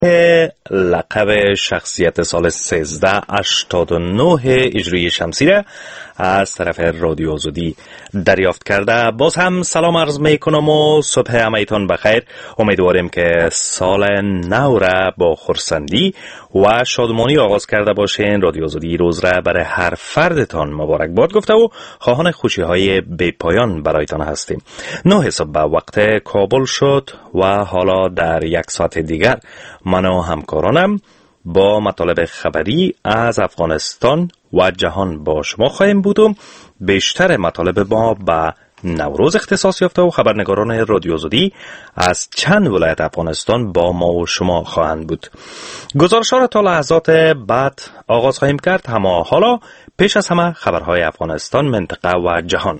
لقب شخصیت سال 1389 هجری شمسی را از طرف رادیو آزادی دریافت کرده. باز هم سلام عرض میکنم و صبح همایتان بخیر. امیدواریم که سال نو را با خرسندی و شادمانی آغاز کرده باشین. رادیو آزادی روز را برای هر فردتان مبارکباد گفته و خواهان خوشی های بی پایان برایتان هستیم. 9 صبح وقت کابل شد و حالا در یک ساعت دیگر من و همکارانم با مطالب خبری از افغانستان و جهان با شما خواهیم بود و بیشتر مطالب ما به نوروز اختصاص یافته و خبرنگاران رادیو آزادی از چند ولایت افغانستان با ما و شما خواهند بود. گزارش‌ها را تا لحظات بعد آغاز خواهیم کرد، اما حالا پیش از همه خبرهای افغانستان، منطقه و جهان.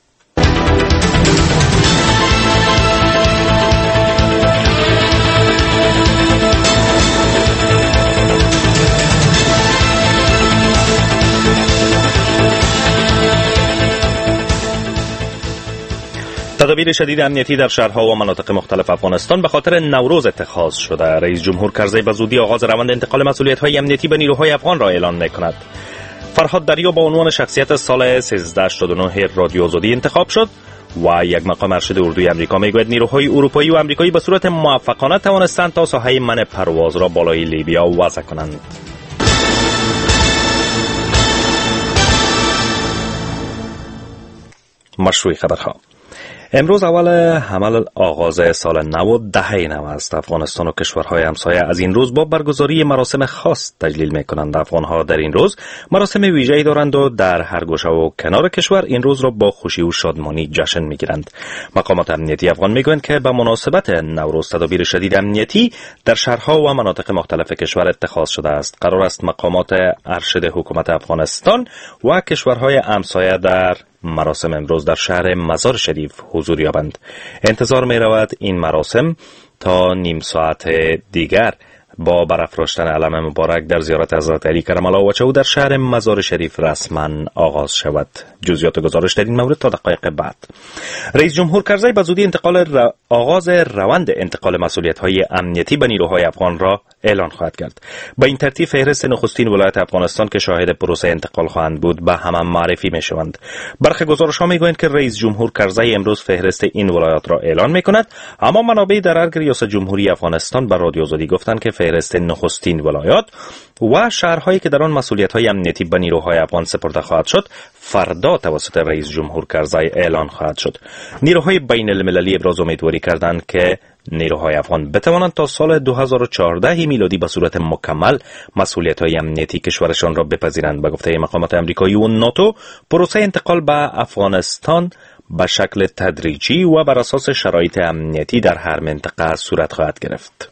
تدابیر شدید امنیتی در شهرها و مناطق مختلف افغانستان به خاطر نوروز اتخاذ شده. رئیس جمهور کرزی به زودی آغاز روند انتقال مسئولیت‌های امنیتی به نیروهای افغان را اعلان می‌کند. فرهاد دریا با عنوان شخصیت سال 1389 رادیو آزادی انتخاب شد و یک مقام ارشد اردوی امریکا میگوید نیروهای اروپایی و امریکایی به صورت موفقانه توانستند تا ساحه منع پرواز را بالای لیبیا وضع کنند. مشروع خبرها. امروز اول حمل آغاز سال نو و دهه نو است. افغانستان و کشورهای همسایه از این روز با برگزاری مراسم خاص تجلیل می‌کنند. افغان‌ها در این روز مراسم ویژه‌ای دارند و در هر گوشه و کنار کشور این روز را با خوشی و شادمانی جشن می‌گیرند. مقامات امنیتی افغان می‌گویند که به مناسبت نوروز تدابیر شدید امنیتی در شهرها و مناطق مختلف کشور اتخاذ شده است. قرار است مقامات ارشد حکومت افغانستان و کشورهای همسایه در مراسم امروز در شهر مزار شریف حضور یابند. انتظار می رود این مراسم تا نیم ساعت دیگر با برافراشتن علم مبارک در زیارت حضرت علی کرم الله وجهه در شهر مزار شریف رسما آغاز شود. جزئیات گزارش در این مورد تا دقایق بعد. رئیس جمهور کرزی به زودی آغاز روند انتقال مسئولیت‌های امنیتی به نیروهای افغان را اعلان خواهد کرد. با این ترتیب فهرست نخستین ولایت افغانستان که شاهد پروسه انتقال خواهند بود به همه معرفی می‌شوند. برخی گزارش‌ها می‌گویند که رئیس جمهور کرزی امروز فهرست این ولایات را اعلان می‌کند، اما منابع در ارگ ریاست جمهوری افغانستان به رادیو آزادی گفتند که فهرست نخستین ولایات و شهرهایی که در آن مسئولیت‌های امنیتی به نیروهای افغان سپرده خواهد شد فردا توسط رئیس جمهور کرزی اعلان خواهد شد. نیروهای بین المللی ابراز امیدواری کردند که نیروهای افغان بتوانند تا سال 2014 میلادی به صورت مکمل مسئولیت‌های امنیتی کشورشان را بپذیرند. به گفته مقامات آمریکایی و ناتو، پروسه انتقال به افغانستان به شکل تدریجی و بر اساس شرایط امنیتی در هر منطقه صورت خواهد گرفت.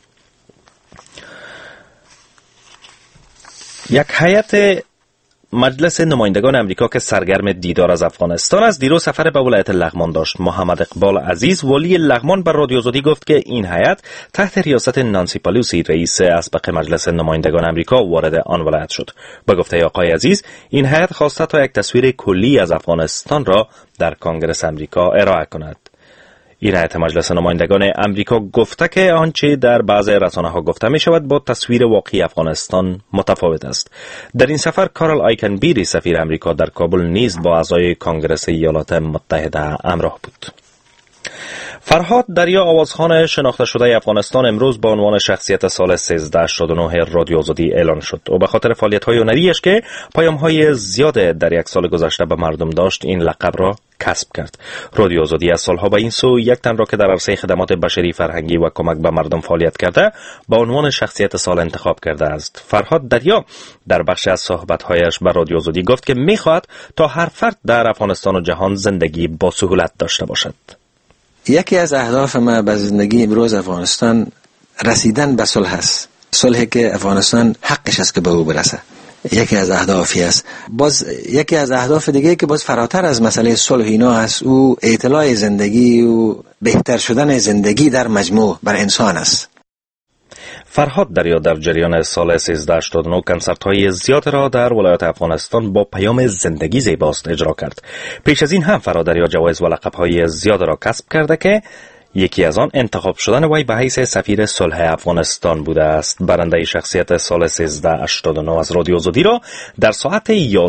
یک هیئت مجلس نمایندگان امریکا که سرگرم دیدار از افغانستان است دیروز سفر به ولایت لغمان داشت. محمد اقبال عزیز ولی لغمان بر رادیو آزادی گفت که این هیئت تحت ریاست نانسی پلوسی رئیس اسبق مجلس نمایندگان امریکا وارد آن ولایت شد. به گفته آقای عزیز این هیئت خواسته تا یک تصویر کلی از افغانستان را در کنگره امریکا ارائه کند. این هیئت مجلس نمایندگان امریکا گفته که آنچه در بعض رسانه‌ها گفته می شود با تصویر واقعی افغانستان متفاوت است. در این سفر کارل آیکنبیری سفیر امریکا در کابل نیز با اعضای کنگره ایالات متحده همراه بود. فرهاد دریا آوازخوان شناخته شده افغانستان امروز با عنوان شخصیت سال 1389 رادیو آزادی اعلان شد و به خاطر فعالیت‌های هنریش که پیام‌های زیاد در یک سال گذشته به مردم داشت این لقب را کسب کرد. رادیو آزادی از سالها به این سو یک تن را که در عرصه خدمات بشری، فرهنگی و کمک به مردم فعالیت کرده با عنوان شخصیت سال انتخاب کرده است. فرهاد دریا در بخش از صحبت‌هایش به رادیو آزادی گفت که می‌خواهد تا هر فرد در افغانستان و جهان زندگی با سهولت داشته باشد. یکی از اهداف ما به زندگی امروز افغانستان رسیدن به صلح است. صلحی که افغانستان حقش است که به او برسه. یکی از اهدافی است. باز یکی از اهداف دیگه که باز فراتر از مسئله صلح اینا است، او اطلاع زندگی و بهتر شدن زندگی در مجموع بر انسان است. فرهاد دریا در جریان سال 1389 کنسرت‌های زیاد را در ولایت افغانستان با پیام زندگی زیباست اجرا کرد. پیش از این هم فرهاد دریا جوایز و لقب‌های زیاد را کسب کرده که یکی از آن انتخاب شدن وی به حیث سفیر صلح افغانستان بوده است. برنده شخصیت سال 1389 از رادیو آزادی را در ساعت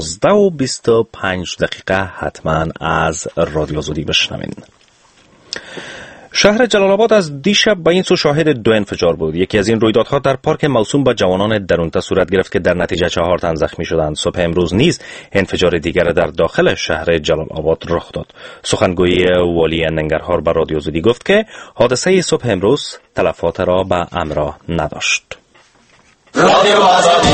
11:25 حتما از رادیو آزادی بشنوین. شهر جلال آباد از دیشب به این سو شاهد 2 انفجار بود. یکی از این رویدادها در پارک موسوم به جوانان درونته صورت گرفت که در نتیجه 4 تن زخمی شدند. صبح امروز نیز انفجار دیگر در داخل شهر جلال آباد رخ داد. سخنگوی والی ننگرهار به رادیو آزادی گفت که حادثه صبح امروز تلفات را به همراه نداشت. رادیو آزادی.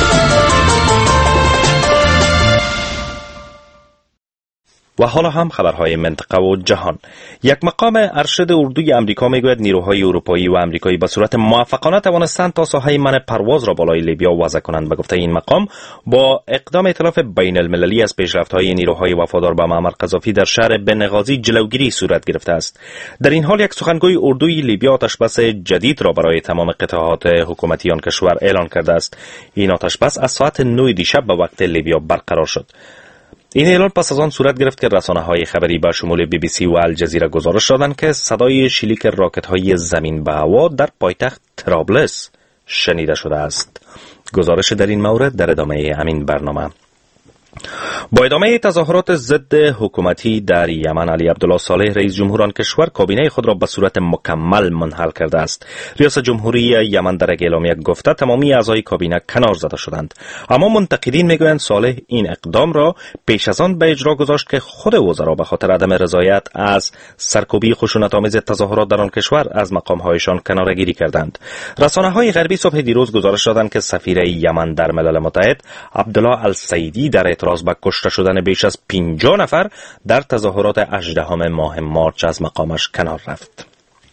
و حالا هم خبرهای منطقه و جهان. یک مقام ارشد اردوی امریکا میگوید نیروهای اروپایی و امریکایی به صورت موفقانه توانستند تا ساحه منع پرواز را بالای لیبیا وضع کنند. به گفته این مقام با اقدام ائتلاف بین المللی از پیشرفت‌های نیروهای وفادار به معمر قذافی در شهر بنغازی جلوگیری صورت گرفته است. در این حال یک سخنگوی اردوی لیبیا آتشبس جدید را برای تمام قطعات حکومتی آن کشور اعلان کرده است. این آتشبس از ساعت 9 دیشب به وقت لیبیا برقرار شد. این اعلان پس از آن صورت گرفت که رسانه‌های خبری به شمول BBC و الجزیره گزارش دادند که صدای شلیک راکت‌های زمین به هوا در پایتخت طرابلس شنیده شده است. گزارش در این مورد در ادامه همین برنامه. با ادامه تظاهرات ضد حکومتی در یمن، علی عبدالله صالح رئیس جمهور آن کشور کابینه خود را به صورت مکمل منحل کرده است. ریاست جمهوری یمن در یک اعلامیه گفته تمامی اعضای کابینه کنار زده شدند. اما منتقدین میگویند صالح این اقدام را پیش از آن به اجرا گذاشت که خود وزرا به خاطر عدم رضایت از سرکوبی خشونت‌آمیز تظاهرات در آن کشور از مقام‌هایشان کناره‌گیری کردند. رسانه‌های غربی صبح دیروز گزارش دادند که سفیر یمن در ملل متحد عبدالله السیدی در اعتراض به کشته شدن بیش از 50 نفر در تظاهرات 18 ماه مارچ از مقامش کنار رفت.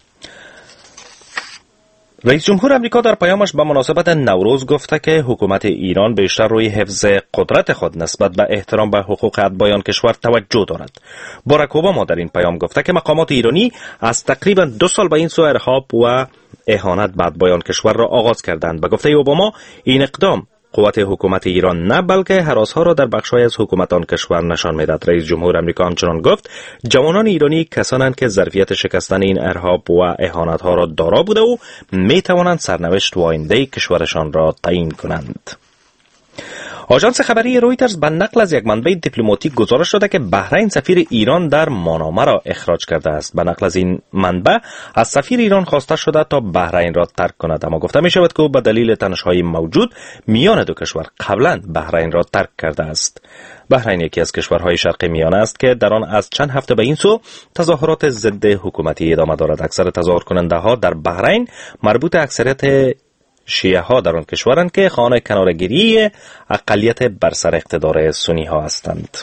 رئیس جمهور آمریکا در پیامش به مناسبت نوروز گفته که حکومت ایران بیشتر روی حفظ قدرت خود نسبت به احترام به حقوق اتباع آن کشور توجه دارد. باراک اوباما در این پیام گفته که مقامات ایرانی از تقریبا 2 سال به این سو ارهاب و اهانت به اتباع آن کشور را آغاز کردند. به گفته اوباما این اقدام قوت حکومت ایران نه بلکه هراس‌ها را در بخش‌های از حکومت آن کشور نشان می‌دهد. رئیس جمهور آمریکا همچنان گفت جوانان ایرانی کسانند که ظرفیت شکستن این ارهاب و اهانت‌ها را دارا بوده و می‌توانند سرنوشت و آینده کشورشان را تعیین کنند. آژانس خبری رویترز به نقل از یک منبع دیپلماتیک گزارش داده که بحرین سفیر ایران در مانامه را اخراج کرده است. به نقل از این منبع از سفیر ایران خواسته شده تا بحرین را ترک کند، اما گفته می شود که او به دلیل تنش‌های موجود میان دو کشور قبلا بحرین را ترک کرده است. بحرین یکی از کشورهای شرق میانه است که در آن از چند هفته به این سو تظاهرات ضد حکومتی ادامه دارد. اکثر تظاهر کننده ها در بحرین مربوط اکثریت شیعه ها در آن کشورند که خانه کنارگیری اقلیت بر سر اقتدار سنی ها هستند.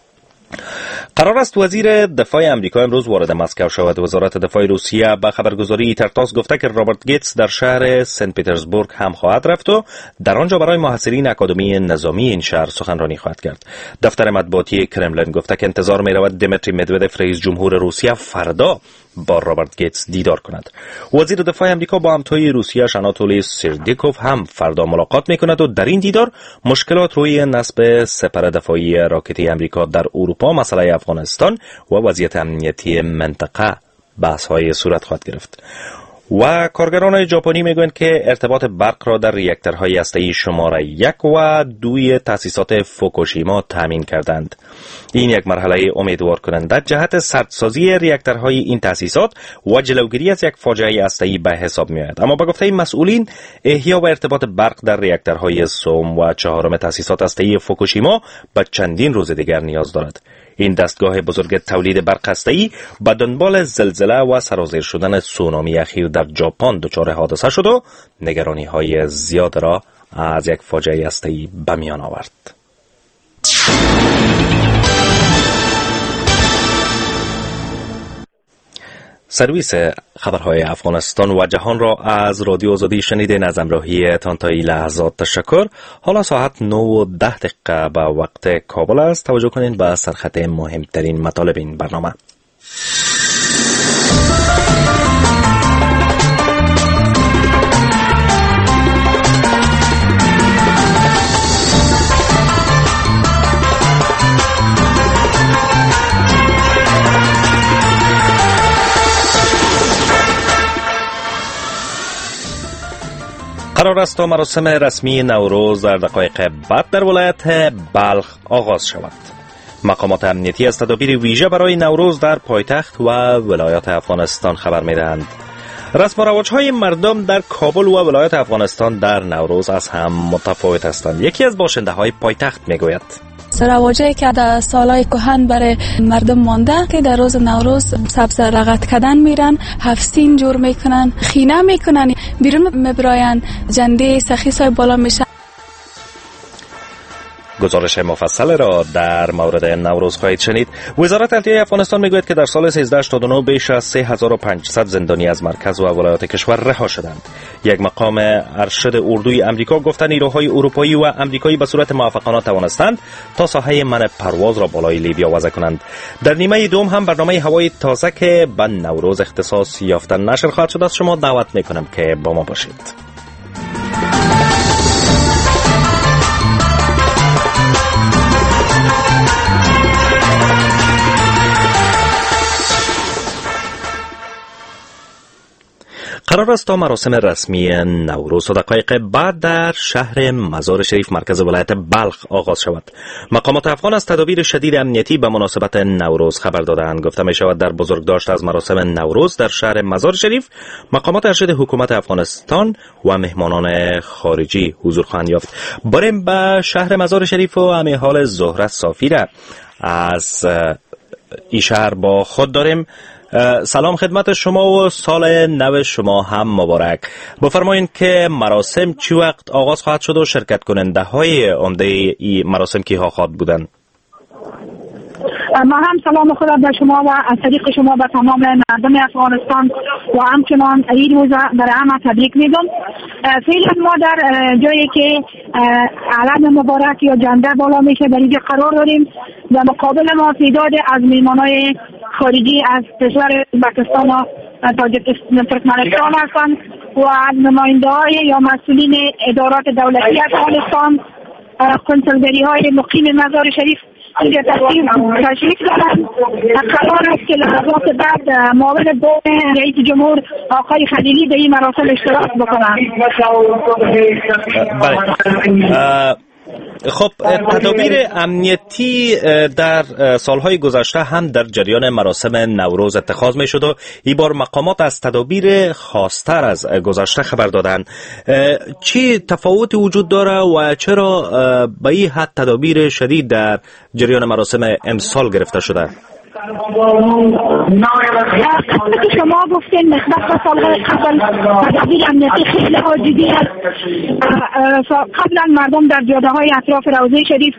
قرار است وزیر دفاع امریکا امروز وارد مسکو شود. وزارت دفاع روسیه به خبرگزاری ترتاس گفته که رابرت گیتس در شهر سنت پترزبورگ هم خواهد رفت و در آنجا برای محصلین اکادمی نظامی این شهر سخنرانی خواهد کرد. دفتر مطبوعاتی کرملین گفته که انتظار می رود دمیتری مدودف رئیس جمهور روسیه فردا با رابرت گیتس دیدار کند. وزیر دفاع امریکا با همتای روسیه آناتولی سیردیکوف هم فردا ملاقات می کند و در این دیدار مشکلات روی نصب سپر دفاعی راکتی امریکا در اروپا، مسئله افغانستان و وضعیت امنیتی منطقه بحث‌های صورت خواهد گرفت. و کارگران ژاپنی میگویند که ارتباط برق را در ریاکتورهای هسته‌ای شماره 1 و 2 تأسیسات فوکوشیما تامین کردند. این یک مرحله امیدوار کننده جهت سردسازی ریاکتورهای این تأسیسات و جلوگیری از یک فاجعه هسته‌ای به حساب می‌آید. اما با گفته مسئولین احیا و ارتباط برق در ریاکتورهای سوم و 4 تأسیسات هسته‌ای فوکوشیما به چندین روز دیگر نیاز دارد. این دستگاه بزرگ تولید برق هسته‌ای به دنبال زلزله و سرازیر شدن سونامی اخیر در ژاپن دچار حادثه شد و نگرانی‌های زیاد را از یک فاجعه هسته‌ای به میان آورد. سرویس خبرهای افغانستان و جهان را از رادیو آزادی شنیدین. از همراهی تان تا این لحظات تشکر. حالا ساعت 9:10 به وقت کابل است. توجه کنین به سرخط مهمترین مطالب این برنامه. قرار است تا مراسم رسمی نوروز در دقایق بعد در ولایت بلخ آغاز شود. مقامات امنیتی از تدابیر ویژه برای نوروز در پایتخت و ولایات افغانستان خبر می‌دهند. رسم و رواج‌های مردم در کابل و ولایت افغانستان در نوروز از هم متفاوت هستند. یکی از باشنده‌های پایتخت می‌گوید: رواجی که در سالهای کهن برای مردم مانده که در روز نوروز سبز رقت کردن میرن، هفسین جور میکنن، خینه میکنن، بیرون میبراین، جنده سخیصای بالا میشن. گزارش مفصل را در مورد نوروز خواهید شنید. وزارت عدلیه افغانستان میگوید که در سال 1389 بیش از 3500 زندانی از مرکز و ولایات کشور رها شدند. یک مقام ارشد اردوی امریکا گفت نیروهای اروپایی و امریکایی به صورت موفقانه توانستند تا ساحه منع پرواز را بالای لیبیا وضع کنند. در نیمه دوم هم برنامه هوای تازه که به نوروز اختصاص یافته نشر خواهد شد. از شما دعوت میکنم که با ما باشید. قرار است تا مراسم رسمی نوروز و دقایق بعد در شهر مزار شریف مرکز ولایت بلخ آغاز شود. مقامات افغان از تدابیر شدید امنیتی به مناسبت نوروز خبر دادند. گفته می شود در بزرگداشت از مراسم نوروز در شهر مزار شریف مقامات ارشد حکومت افغانستان و مهمانان خارجی حضور خواهند یافت. بریم به شهر مزار شریف و همین حال زهره صافی را از این شهر با خود داریم. سلام خدمت شما و سال نو شما هم مبارک. بفرمایید که مراسم چی وقت آغاز خواهد شد و شرکت کننده های عمده این مراسم کیها خواهد بودند؟ ما هم سلام خدا به شما و از طریق شما به تمام مردم افغانستان و همچنان این روز برای همه تبریک میگم. فعلا ما در جایی که علم مبارک یا جنده بالا میشه در اینجا قرار داریم. در مقابل ما تعداد از میهمانای خارجی از کشور پاکستان و ترکمنستان هستند و از نماینده‌های یا مسئولین ادارات دولتی افغانستان، کنسولگری های مقیم مزار شریف اینجا تشریف دارند. قرار است که لحظات بعد معاون دوم رئیس جمهور آقای خلیلی در این مراسم اشتراک بکنند. خب تدابیر امنیتی در سالهای گذشته هم در جریان مراسم نوروز اتخاذ می شد و این بار مقامات از تدابیر خاص‌تر از گذشته خبر دادند. چی تفاوتی وجود داره و چرا به این حد تدابیر شدید در جریان مراسم امسال گرفته شده؟ شما گفتین نسبت به سالهای قبل تدابیر امنیتی خیلی جدی است. قبلا مردم در جاده های اطراف روضه شریف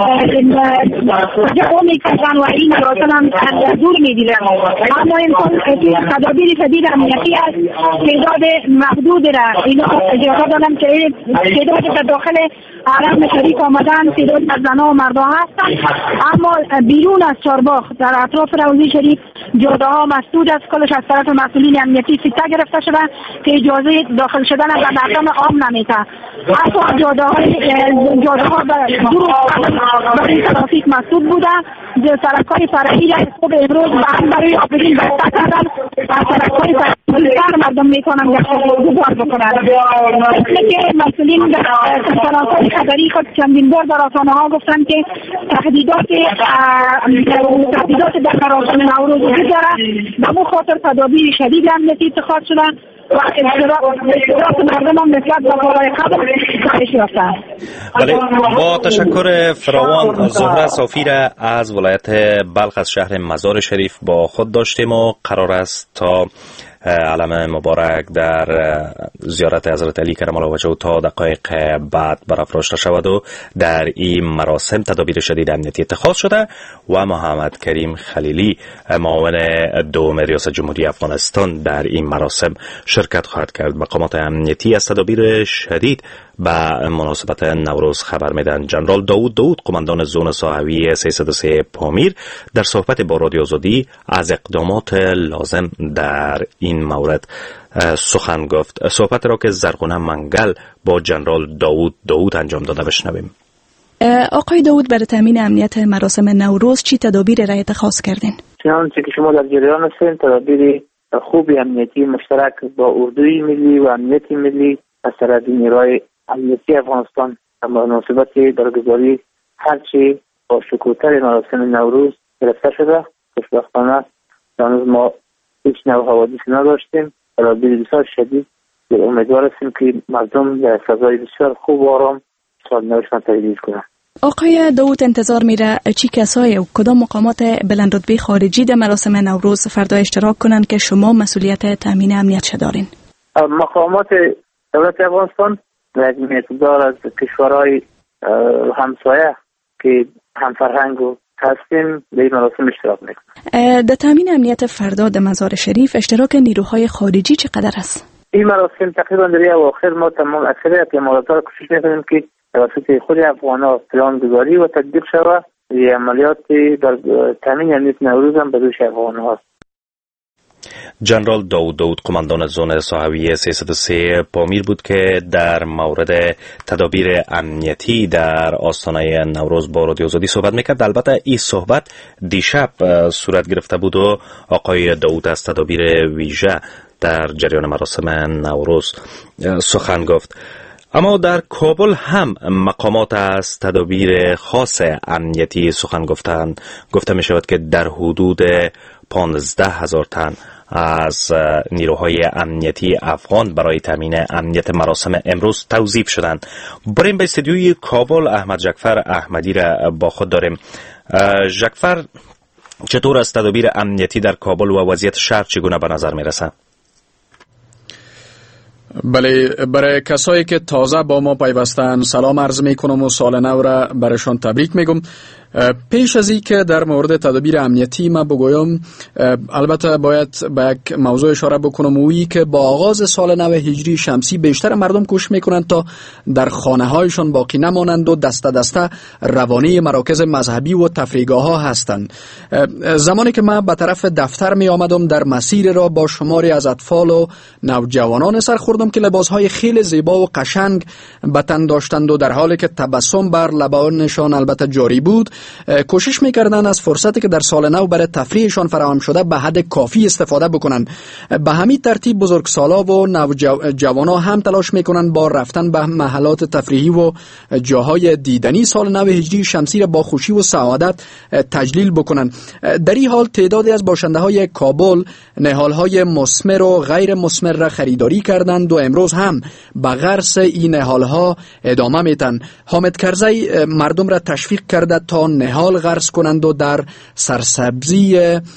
جمع می‌کردند و این مراسم هم از دور می‌دیدند. اما امکان تدابیر شدید امنیتی است. تعداد محدود را اینا اجازه دادن که تعداد در داخل حرم شریف آمدن، تعداد از زنان و مردان هستند. اما بیرون از چهارباغ در اطراف روضه شریف جاده ها مسدود است. کلش از طرف مسئولین امنیتی سکته گرفته شده که اجازه داخل شدن از مردم عام نمیده. حتی جاده ها برای ترافیک مسدود بوده. سرک‌های فرعی را صبح امروز برای آفرین بسته کردن و سرک‌های فرعی مردم میتونن گذار بکنند. که مسئولین در کنفرانس‌های خبری خود چندین بار در رسانه‌ها گفتند که تهدیدات در مراسم نوروز وجود دارد. به همون خاطر تدابیر شدید امنیتی اتخاذ شده و اشتراک مردم هم نسبت به سالهای قبل کاهش یافته. بله، با تشکر فراوان زهره صافی را از ولایت بلخ از شهر مزار شریف با خود داشتیم و قرار است تا علم مبارک در زیارت حضرت علی کرم الله وجهه تا دقایق بعد برافراشته شود و در این مراسم تدابیر شدید امنیتی اتخاذ شده و محمد کریم خلیلی معاون دوم ریاست جمهوری افغانستان در این مراسم شرکت خواهد کرد. مقامات امنیتی از تدابیر شدید به مناسبت نوروز خبر میدن. جنرال داوود قماندان زون ساحوی 303 پامیر در صحبت با رادیو آزادی از اقدامات لازم در این مورد سخن گفت. صحبت را که زرغونه منگل با جنرال داوود انجام داده بشنویم. آقای داوود، برای تامین امنیت مراسم نوروز چی تدابیر را اتخاذ کردین؟ چنانچه که شما در جریان هستین، تدابیر خوبی امنیتی مشترک با اردوی ملی و امنیتی ملی از طرف نیروهای امنیتی افغانستان به مناسبت برگزاری هرچی با شکوه‌تر مراسم نوروز گرفته شده. خوشبختانه هنوز ما هیچ نوع حوادثی نداشتیم. برای بسیار شدید امیدوار هستیم که مردم در فضای بسیار خوب و آرام سال نوشتن تجلیل کنند. آقای داوود انتظار میره چی کسایی و کدام مقامات بلند رتبه خارجی در مراسم نوروز فردا اشتراک کنند که شما مسئولیت تامین امنیت چه دارین؟ مقامات دولت افغانستان یک مقدار از کشورهای همسایه که هم فرهنگ و هستیم به این مراسم اشتراک میکنیم. در تامین امنیت فردا در مزار شریف اشتراک نیروهای خارجی چقدر است؟ این مراسم تقریبا در اواخر ما تمام اکثریت امارات‌ها کوشش میکنیم که توسط خود افغان‌ها پلان‌گذاری و تطبیق شود. این عملیات در تامین امنیت نوروز هم به دوش افغان‌ها است. جنرال داوود قماندان زون صحوی 303 پامیر بود که در مورد تدابیر امنیتی در آستانه نوروز با رادیو آزادی صحبت میکرد. البته این صحبت دیشب صورت گرفته بود و آقای داوود از تدابیر ویژه در جریان مراسم نوروز سخن گفت. اما در کابل هم مقامات از تدابیر خاص امنیتی سخن گفتند. گفته می شود که در حدود 15,000 تن از نیروهای امنیتی افغان برای تامین امنیت مراسم امروز توظیف شدند. بریم به استودیوی کابل. احمد جعفر احمدی را با خود داریم. جعفر، چطور است تدابیر امنیتی در کابل و وضعیت شهر چگونه به نظر می رسد؟ بله، برای کسایی که تازه با ما پیوستن سلام عرض میکنم و سال نو را برشان تبریک میگم. پیش از این که در مورد تدابیر امنیتی ما بگویم، البته باید به یک موضوع اشاره بکنم، اویی که با آغاز سال نو هجری شمسی بیشتر مردم کوشش میکنند تا در خانه هایشان باقی نمانند و دسته دسته روانه مراکز مذهبی و تفریحگاه ها هستند. زمانی که من به طرف دفتر می آمدم در مسیر را با شماری از اطفال و نوجوانان سر خوردم که لباس های خیلی زیبا و قشنگ به تن داشتند و در حالی که تبسم بر لبانشان البته جاری بود، کوشش میکردن از فرصتی که در سال نو برای تفریحشان فراهم شده به حد کافی استفاده بکنن. به همین ترتیب بزرگسالا و نوجوانا هم تلاش میکنن با رفتن به محلات تفریحی و جاهای دیدنی سال نو هجری شمسی را با خوشی و سعادت تجلیل بکنن. در این حال تعدادی از باشنده های کابل نهال های مثمر و غیر مثمر را خریداری کردند و امروز هم به غرس این نهال ها ادامه میتن. حامد کرزی مردم را تشویق کرده تا نهال غرس کنند و در سرسبزی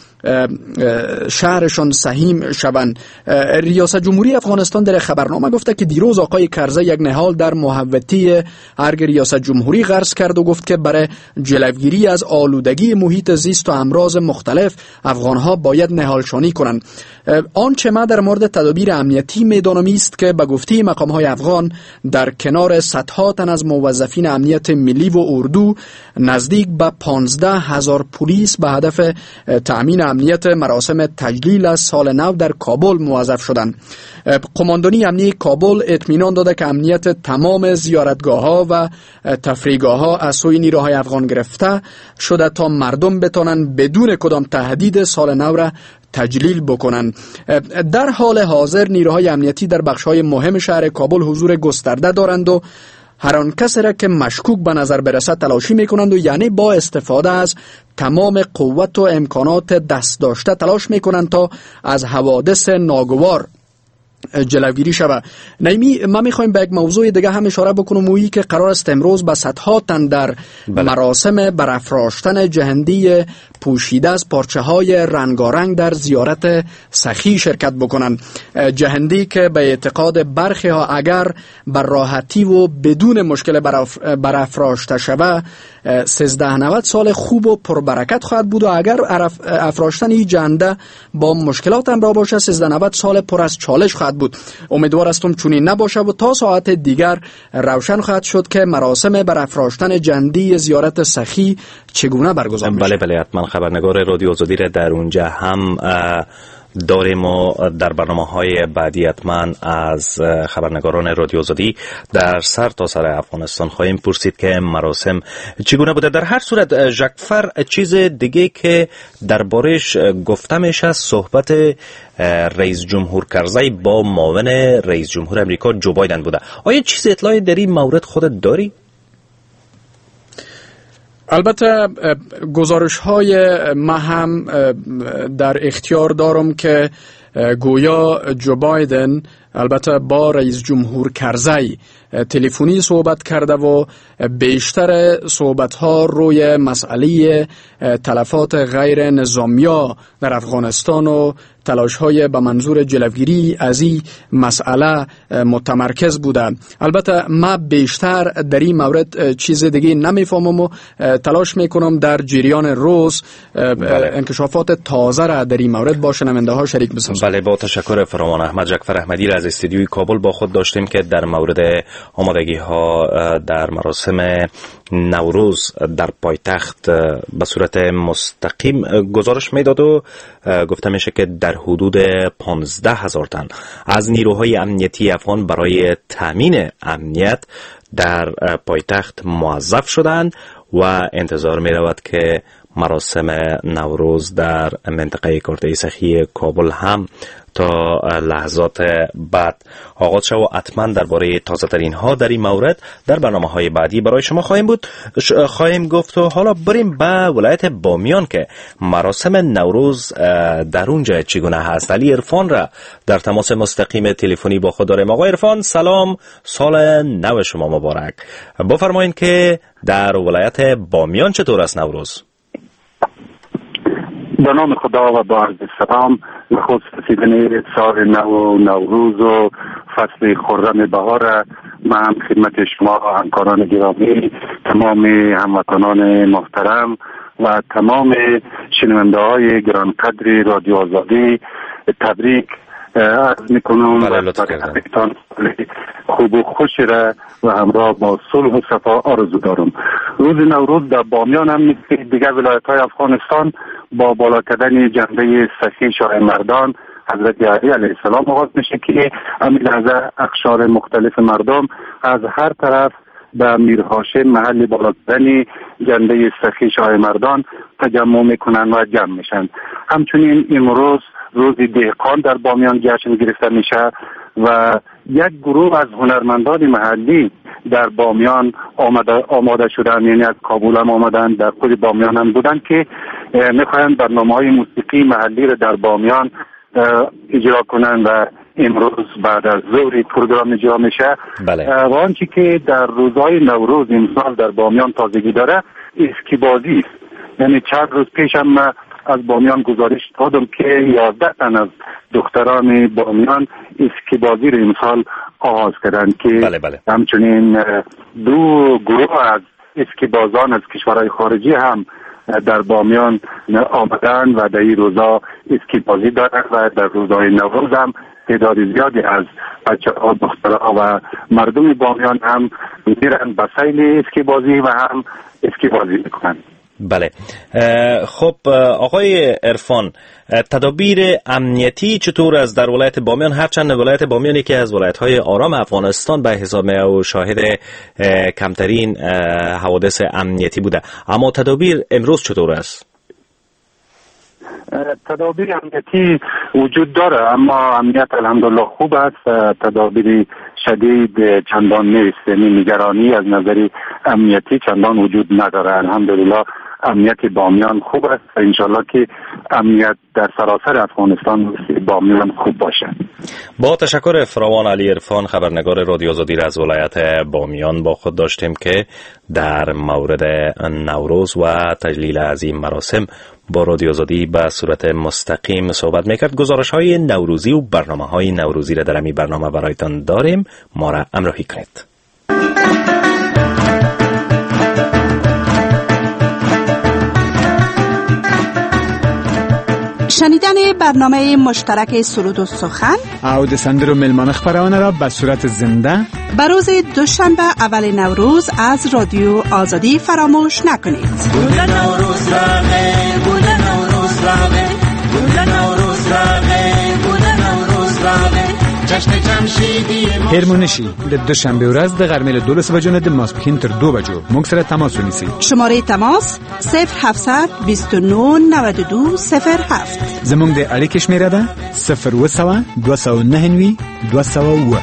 شهرشان سهیم شوند. ریاست جمهوری افغانستان در خبرنامه گفته که دیروز آقای کرزی یک نهال در محوطه ارگ ریاست جمهوری غرس کرد و گفت که برای جلوگیری از آلودگی محیط زیست و امراض مختلف افغانها باید نهالشانی کنند. آنچه ما در مورد تدابیر امنیتی میدانم است که به گفته مقام‌های افغان در کنار صدها تن از موظفین امنیت ملی و اردو نزدیک به 15,000 پلیس به هدف تأمین امنیت مراسم تجلیل از سال نو در کابل موظف شدند. قماندانی امنیتی کابل اطمینان داده که امنیت تمام زیارتگاه‌ها و تفریحگاه‌ها از سوی نیروهای افغان گرفته شده تا مردم بتوانند بدون کدام تهدید سال نو را تجلیل بکنند. در حال حاضر نیروهای امنیتی در بخش‌های مهم شهر کابل حضور گسترده دارند و هر آن کسی را که مشکوک به نظر برسد تلاشی میکنند و یعنی با استفاده از تمام قوت و امکانات دست داشته تلاش میکنند تا از حوادث ناگوار جلوگیری شود. نیمی ما میخوایم به یک موضوع دیگه هم اشاره بکنم، اویی که قرار است امروز به صدها تن در مراسم برافراشتن جهندی پوشیده از پارچه های رنگارنگ در زیارت سخی شرکت بکنند. جهندی که به اعتقاد برخی ها اگر بر راحتی و بدون مشکل برافراشته شود 1390 سال خوب و پربرکت خواهد بود و اگر افراشتن این جهنده با مشکلات همراه باشه 1390 سال پر از چالش خواهد بود. امیدوار هستم چنین نباشه و تا ساعت دیگر روشن خواهد شد که مراسم برافراشتن جهندی زیارت سخی چگونه برگزار میشه. بله حتما خبرنگار رادیو آزادی را در اونجا هم داریم و در برنامه‌های بعدی حتما از خبرنگاران رادیو آزادی در سر تا سر افغانستان خواهیم پرسید که مراسم چگونه بوده. در هر صورت ژاکفر، چیز دیگه که دربارش گفته میشه صحبت رئیس جمهور کرزی با معاون رئیس جمهور امریکا جو بایدن بوده. آیا چیز اطلاعی در این مورد خودت داری؟ البته گزارش های ما هم در اختیار دارم که گویا جو بایدن البته با رئیس جمهور کرزی تلفنی صحبت کرده و بیشتر صحبت ها روی مسئله تلفات غیر نظامی‌ها در افغانستان و تلاش های به منظور جلوگیری از این مسئله متمرکز بوده. البته ما بیشتر در این مورد چیز دیگه نمیفهمم و تلاش میکنم در جریان روز انکشافات تازه را در این مورد با شنونده ها شریک بسازم. بله، با تشکر فراوان. احمد ژاکفر احمدی را از استودیوی کابل با خود داشتیم که در مورد آمادگی ها در مراسم نوروز در پایتخت به صورت مستقیم گزارش میداد و گفته میشه که در حدود 15,000 تن از نیروهای امنیتی افغان برای تامین امنیت در پایتخت موظف شدند و انتظار می رود که مراسم نوروز در منطقه کرده سخی کابل هم تا لحظات بعد آغاز شد و حتما درباره تازه ترین ها در این مورد در برنامه های بعدی برای شما خواهیم گفت. و حالا بریم به ولایت بامیان که مراسم نوروز در اونجا چگونه هست. علی عرفان را در تماس مستقیم تلفنی با خود داریم. آقای عرفان سلام، سال نو شما مبارک. بفرمایید که در ولایت بامیان چطور است نوروز؟ به نام خدا و با عرض سلام. خود رسیدن سال نو و نوروز و فصل خرم بهار من هم خدمت شما همکاران گرامی، تمام هموطنان محترم و تمام شنونده های گرانقدر رادیو آزادی تبریک عرض میکنم. و خوب و خوش را و همراه با صلح و صفا آرزو دارم. روز نوروز در بامیان هم مثل دیگر ولایت های افغانستان با بالا کردن جنبه سخی شاه مردان حضرت علی علیه السلام آغاز میشه که همین لحظه اقشار مختلف مردم از هر طرف به میرهاشم محل بالا کردن جنبه سخی شاه مردان تجمع میکنن و جمع میشن. همچنین امروز روز دهقان در بامیان جشن گرفته میشه و یک گروه از هنرمندان محلی در بامیان آماده شدن، یعنی از کابل هم آمدن، در خود بامیان هم بودن که میخواین برنامه‌های موسیقی محلی را در بامیان اجرا کنن و امروز بعد از ظهر پروگرام اجرا میشه. بله. و آنچه که در روزهای نوروز امسال در بامیان تازگی داره اسکیبازی است. یعنی چند روز پیش هم از بامیان گزارش دادم که 11 تن از دختران بامیان اسکیبازی رو امسال آغاز کردن که بله. همچنین 2 گروه از اسکیبازان از کشورهای خارجی هم در بامیان آمدن و در این روزا اسکیبازی دارن و در روزهای نوروز هم تعداد زیادی از بچه‌ها، دخترها و مردم بامیان هم میرن به سیل اسکیبازی و هم اسکیبازی میکنن. بله. خب آقای عرفان، تدابیر امنیتی چطور است در ولایت بامیان؟ هرچند ولایت بامیان یکی از ولایت‌های آرام افغانستان به حساب می و شاهد کمترین حوادث امنیتی بوده، اما تدابیر امروز چطور است؟ تدابیر امنیتی وجود داره، اما امنیت الحمدلله خوب است. تدابیر شدید چندان نیست، یعنی نگرانی از نظر امنیتی چندان وجود نداره. الحمدلله امنیت بامیان خوب است و انشالله که امنیت در سراسر افغانستان بامیان خوب باشه. با تشکر فراوان. علی عرفان خبرنگار رادیو آزادی از ولایت بامیان با خود داشتیم که در مورد نوروز و تجلیل از این مراسم با رادیو آزادی به صورت مستقیم صحبت میکرد. گزارش های نوروزی و برنامه های نوروزی را در این برنامه برایتان داریم، ما را همراهی کنید. شنیدن برنامه مشترک سرود و سخن او د سندرو ملمان خبرانه را به صورت زنده بر روز دوشنبه اول نوروز از رادیو آزادی فراموش نکنید. گل نوروز راغه، گل نوروز راغه، گل نوروز راغه. هرمونشی در دوشنبه و راز در غرمیل 2 بجو در ماسپخین تر 2 بجو مونگ سره تماس ونیسی. شماره تماس 0700 29 92 07. زمونگ در علی کشمیره ده 0200 209 200.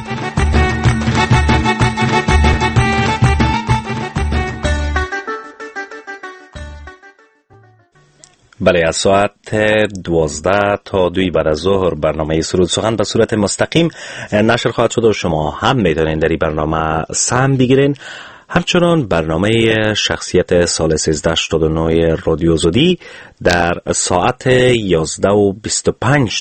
بله، از ساعت 12 تا 2 بعد از ظهر برنامه سرود سخن به صورت مستقیم نشر خواهد شد و شما هم میتونین در این برنامه سهم بگیرین. همچنان برنامه شخصیت سال 1389 رادیو آزادی در ساعت 11:25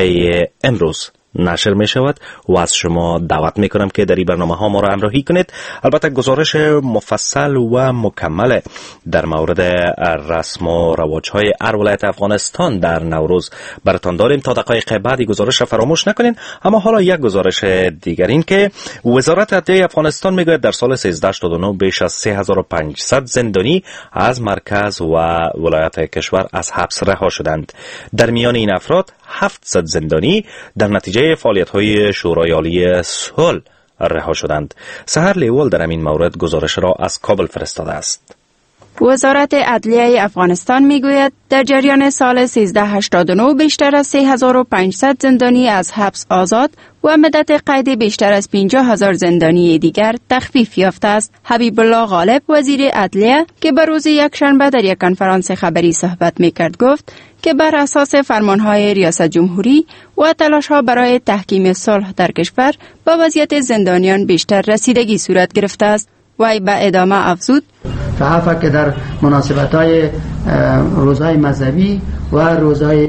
امروز نشر می شود و از شما دعوت می کنم که در این برنامه ها ما را همراهی کنید. البته گزارش مفصل و مکمل در مورد رسم و رواج های هر ولایت افغانستان در نوروز براتان داریم. تا دقایق بعدی گزارش را فراموش نکنین. اما حالا یک گزارش دیگر، این که وزارت عدلیه افغانستان میگوید در سال 1389 بیش از 3500 زندانی از مرکز و ولایت کشور از حبس رها شدند. در میان این افراد 700 زندانی در نتیجه فعالیت‌های شورای عالی صلح رها شدند. سحر لیوال در این مورد گزارش را از کابل فرستاده است. وزارت عدلیه افغانستان میگوید در جریان سال 1389 بیشتر از 3500 زندانی از حبس آزاد و مدت قید بیشتر از 50,000 زندانی دیگر تخفیف یافته است. حبیب الله غالب وزیر عدلیه که به روز یکشنبه در یک کنفرانس خبری صحبت میکرد گفت که بر اساس فرمانهای ریاست جمهوری و تلاش‌ها برای تحکیم صلح در کشور به وضعیت زندانیان بیشتر رسیدگی صورت گرفته است. وی به ادامه افزود فعلا که در مناسبت‌های روزهای مذهبی و روزهای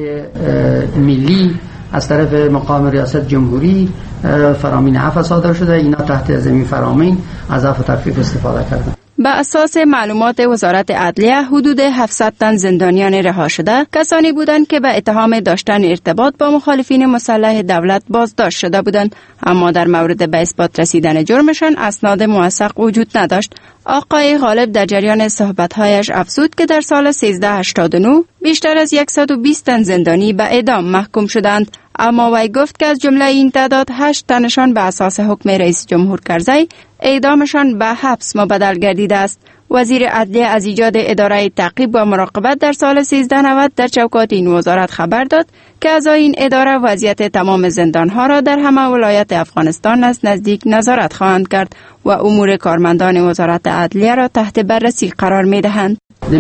ملی از طرف مقام ریاست جمهوری فرامین عفو صادر شده، اینا تحت ضمن فرامین از عفو تخفیف استفاده کردن. به اساس معلومات وزارت عدلیه حدود 700 تن زندانیان رها شده کسانی بودند که به اتهام داشتن ارتباط با مخالفین مسلح دولت بازداشت شده بودند، اما در مورد به اثبات رسیدن جرمشان اسناد موثق وجود نداشت. آقای غالب در جریان صحبت‌هایش افزود که در سال 1389 بیشتر از 120 تن زندانی به اعدام محکوم شدند، اما وی گفت که از جمله این تعداد 8 تنشان به اساس حکم رئیس جمهور کرزی اعدامشان به حبس مبدل گردیده است. وزیر عدلیه از ایجاد اداره تعقیب و مراقبت در سال 1390 در چوکات این وزارت خبر داد که اعضای این اداره وضعیت تمام زندانها را در همه ولایات افغانستان از نزدیک نظارت خواهند کرد و امور کارمندان وزارت عدلیه را تحت بررسی قرار می دهند.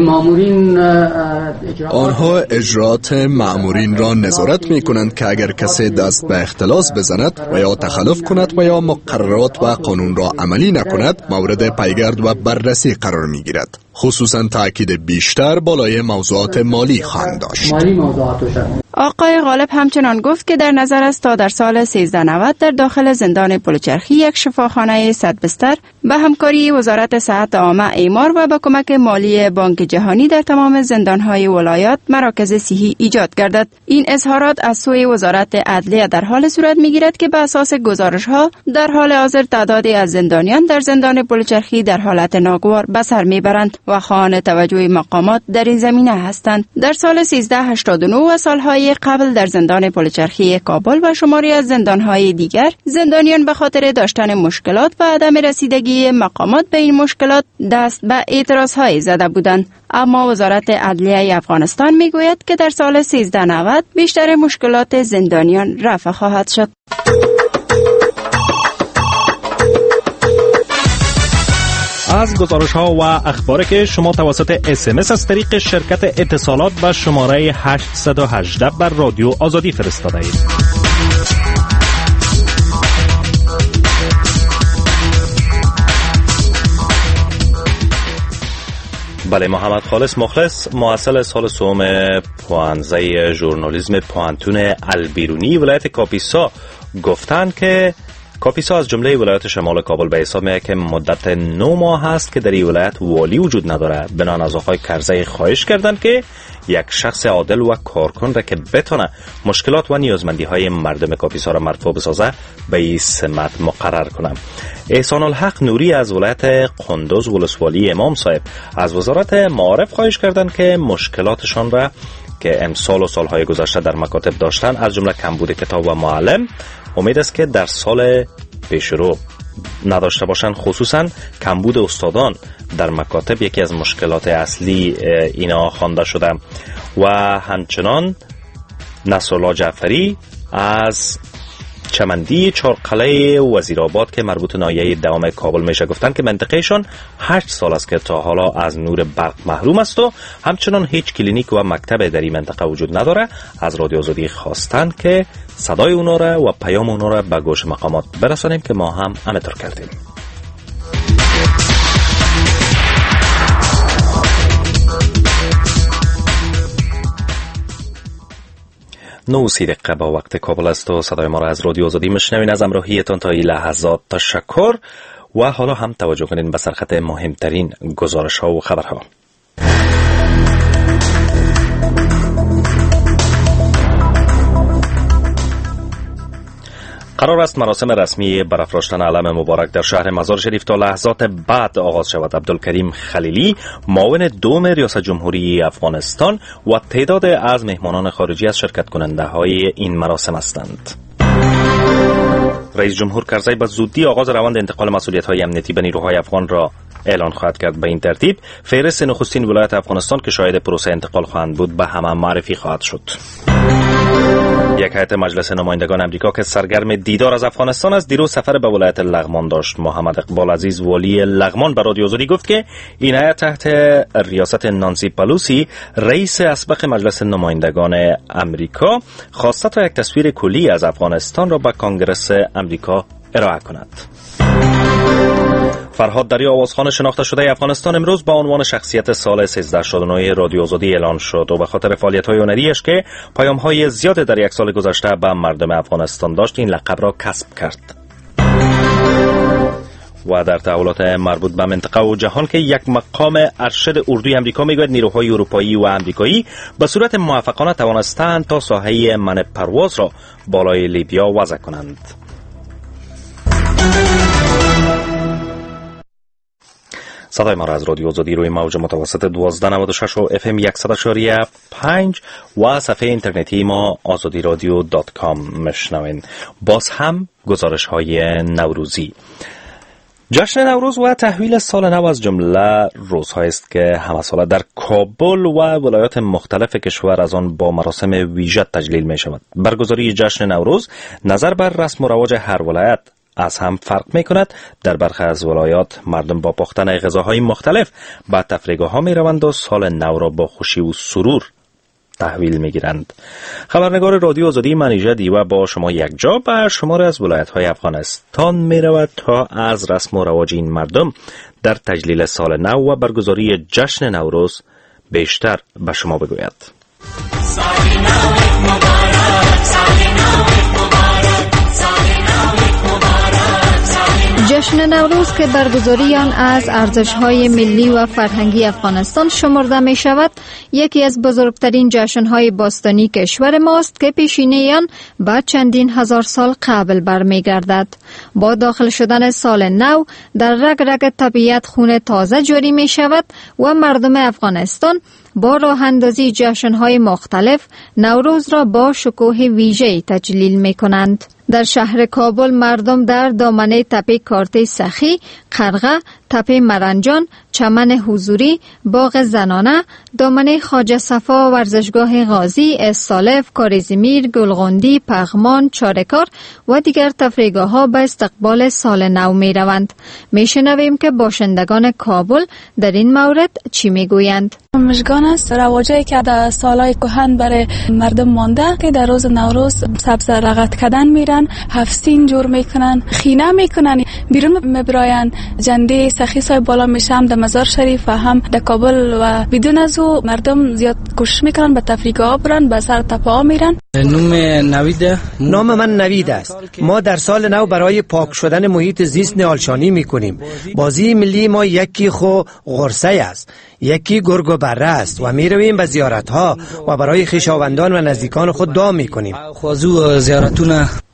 آنها اجرات مأمورین را نظارت می کنند که اگر کسی دست به اختلاس بزند و یا تخلف کند و یا مقررات و قانون را عملی نکند مورد پیگرد و بررسی قرار می گیرد. خصوصا تأکید بیشتر بالای موضوعات مالی خواهند داشت. آقای غالب همچنان گفت که در نظر است تا در سال 1390 در داخل زندان پلوچرخی یک شفاخانه 100 بستر به همکاری وزارت صحت عامه اعمار و با کمک مالی بانک جهانی در تمام زندانهای ولایات مراکز صحی ایجاد گردد. این اظهارات از سوی وزارت عدلیه در حال صورت میگیرد که به اساس گزارش‌ها در حال حاضر تعدادی از زندانیان در زندان پلوچرخی در حالت ناگوار به سر میبرند و خواهان توجه مقامات در این زمینه هستند. در سال 1389 و سالهای قبل در زندان پلوچرخی کابل و شماری از زندانهای دیگر زندانیان به خاطر داشتن مشکلات و عدم رسیدگی مقامات به این مشکلات دست به اعتراضهای زده بودند، اما وزارت عدلیه افغانستان میگوید که در سال 1390 بیشتر مشکلات زندانیان رفع خواهد شد. از گزارش ها و اخباری که شما توسط SMS از طریق شرکت اتصالات به شماره 818 بر رادیو آزادی فرستاده اید. بله، محمد خالص مخلص محصل سال سوم پوانزه ژورنالیسم پوانتون البیرونی ولایت کاپیسا گفتند که کاپیسا از جمله ولایت شمال کابل به حساب میاد که مدت 9 ماه است که در این ولایت والی وجود نداره. بنان از آقای کرزی خواهش کردند که یک شخص عادل و کارکن را که بتونه مشکلات و نیازمندی های مردم کاپیسا را مرفوع بسازه به این سمت مقرر کنه. احسان الحق نوری از ولایت قندوز ولسوالی امام صاحب از وزارت معارف خواهش کردند که مشکلاتشان را که امسال و سالهای گذشته در مکاتب داشتن از جمله کمبود کتاب و معلم امید است که در سال پیشرو نداشته باشند. خصوصا کمبود استادان در مکاتب یکی از مشکلات اصلی اینا خوانده شده. و همچنان نصرالله جعفری از چمندی چارقلعه وزیرآباد که مربوط ناحیه دوام کابل میشه گفتن که منطقهشان 8 سال است که تا حالا از نور برق محروم است و همچنان هیچ کلینیک و مکتب در این منطقه وجود نداره. از رادیو آزادی خواستن که صدای اونا را و پیام اونا را به گوش مقامات برسانیم که ما هم همینطور کردیم. 9 دقیقه با وقت کابل است و صدای ما را از رادیو آزادی میشنوین. از همراهیتان تا این لحظات تشکر و حالا هم توجه کنین به سرخط مهمترین گزارش ها و خبرها. قرار است مراسم رسمی برافراشتن علم مبارک در شهر مزار شریف تا لحظات بعد آغاز شود. عبدالکریم خلیلی معاون دوم ریاست جمهوری افغانستان و تعداد از مهمانان خارجی از شرکت کننده های این مراسم هستند. رئیس جمهور کرزی به زودی آغاز روند انتقال مسئولیت های امنیتی به نیروهای افغان را اعلان خواهد کرد. به این ترتیب فهرست نخستین ولایت افغانستان که شاهد پروسه انتقال خواهند بود به همه معرفی خواهد شد. یک هیئت مجلس نمایندگان امریکا که سرگرم دیدار از افغانستان است دیروز سفر به ولایت لغمان داشت. محمد اقبال عزیز والی لغمان به رادیو آزادی گفت که این هیئت تحت ریاست نانسی پلوسی رئیس اسبق مجلس نمایندگان امریکا خواسته تا یک تصویر کلی از افغانستان را به کنگره امریکا ارائه کند. فرهاد دری آوازخوان شناخته شده افغانستان امروز با عنوان شخصیت سال 1369 رادیو آزادی اعلان شد و به خاطر فعالیت‌های هنریش که پیام‌های زیاد در یک سال گذشته به مردم افغانستان داشت این لقب را کسب کرد. و در تحولات مربوط به منطقه و جهان که یک مقام ارشد اردوی امریکا میگوید نیروهای اروپایی و امریکایی به صورت موفقانه توانستند تا ساحه منع پرواز را بالای لیبیا وضع کنند. صدای ما را از رادیو آزادی روی موج متوسط 1296 و FM 100.5 و صفحه اینترنتی ما azadiradio.com میشنوین. باز هم گزارش های نوروزی. جشن نوروز و تحویل سال نو از جمله روزهایی است که همه ساله در کابل و ولایات مختلف کشور از آن با مراسم ویژه تجلیل می شود. برگزاری جشن نوروز نظر بر رسم و رواج هر ولایت از هم فرق می کند. در برخی از ولایات مردم با پختن غذاهای مختلف به تفریحگاه ها می روند و سال نو را با خوشی و سرور تحویل می گیرند. خبرنگار رادیو آزادی منیژه دیوه با شما یک جا به شمار از ولایت های افغانستان می رود تا از رسم و رواج این مردم در تجلیل سال نو و برگزاری جشن نوروز بیشتر به شما بگوید. جشن نوروز که برگزاری آن از ارزش‌های ملی و فرهنگی افغانستان شمرده می شود، یکی از بزرگترین جشن‌های باستانی کشور ماست که پیشینه آن بعد چندین هزار سال قبل برمیگردد. با داخل شدن سال نو در رگ رگ طبیعت خون تازه جاری می شود و مردم افغانستان با راه اندازی جشن‌های مختلف نوروز را با شکوه ویژه‌ای تجلیل می کنند. در شهر کابل مردم در دامنه تپه کارته سخی، قرغه، تپه مرنجان، چمن حضوری، باغ زنانه، دامنه خواجه صفا، ورزشگاه غازی، استالف، کاریزمیر، گلغندی، پغمان، چارکار و دیگر تفریحگاه ها به استقبال سال نو می روند. می شنویم که باشندگان کابل در این مورد چی می گویند. مژگان است رواجی که در سالهای کهن برای مردم مانده که در روز نوروز سبز رقت کردن میرن، هفسین جور میکنن، خینه میکنن، بیرون میبراین، جنده سخی سای بالا میشم در مزار شریف و هم در کابل و بدون از او مردم زیاد کوشش میکنن به تفریحگاه برن، به سر تپه ها میرن. نام من نوید است. ما در سال نو برای پاک شدن محیط زیست نعالشانی میکنیم. بازی ملی ما یکی خو غرسه است، یکی گرگ و بره است و میرویم به زیارت ها و برای خویشاوندان و نزدیکان خود دعا میکنیم.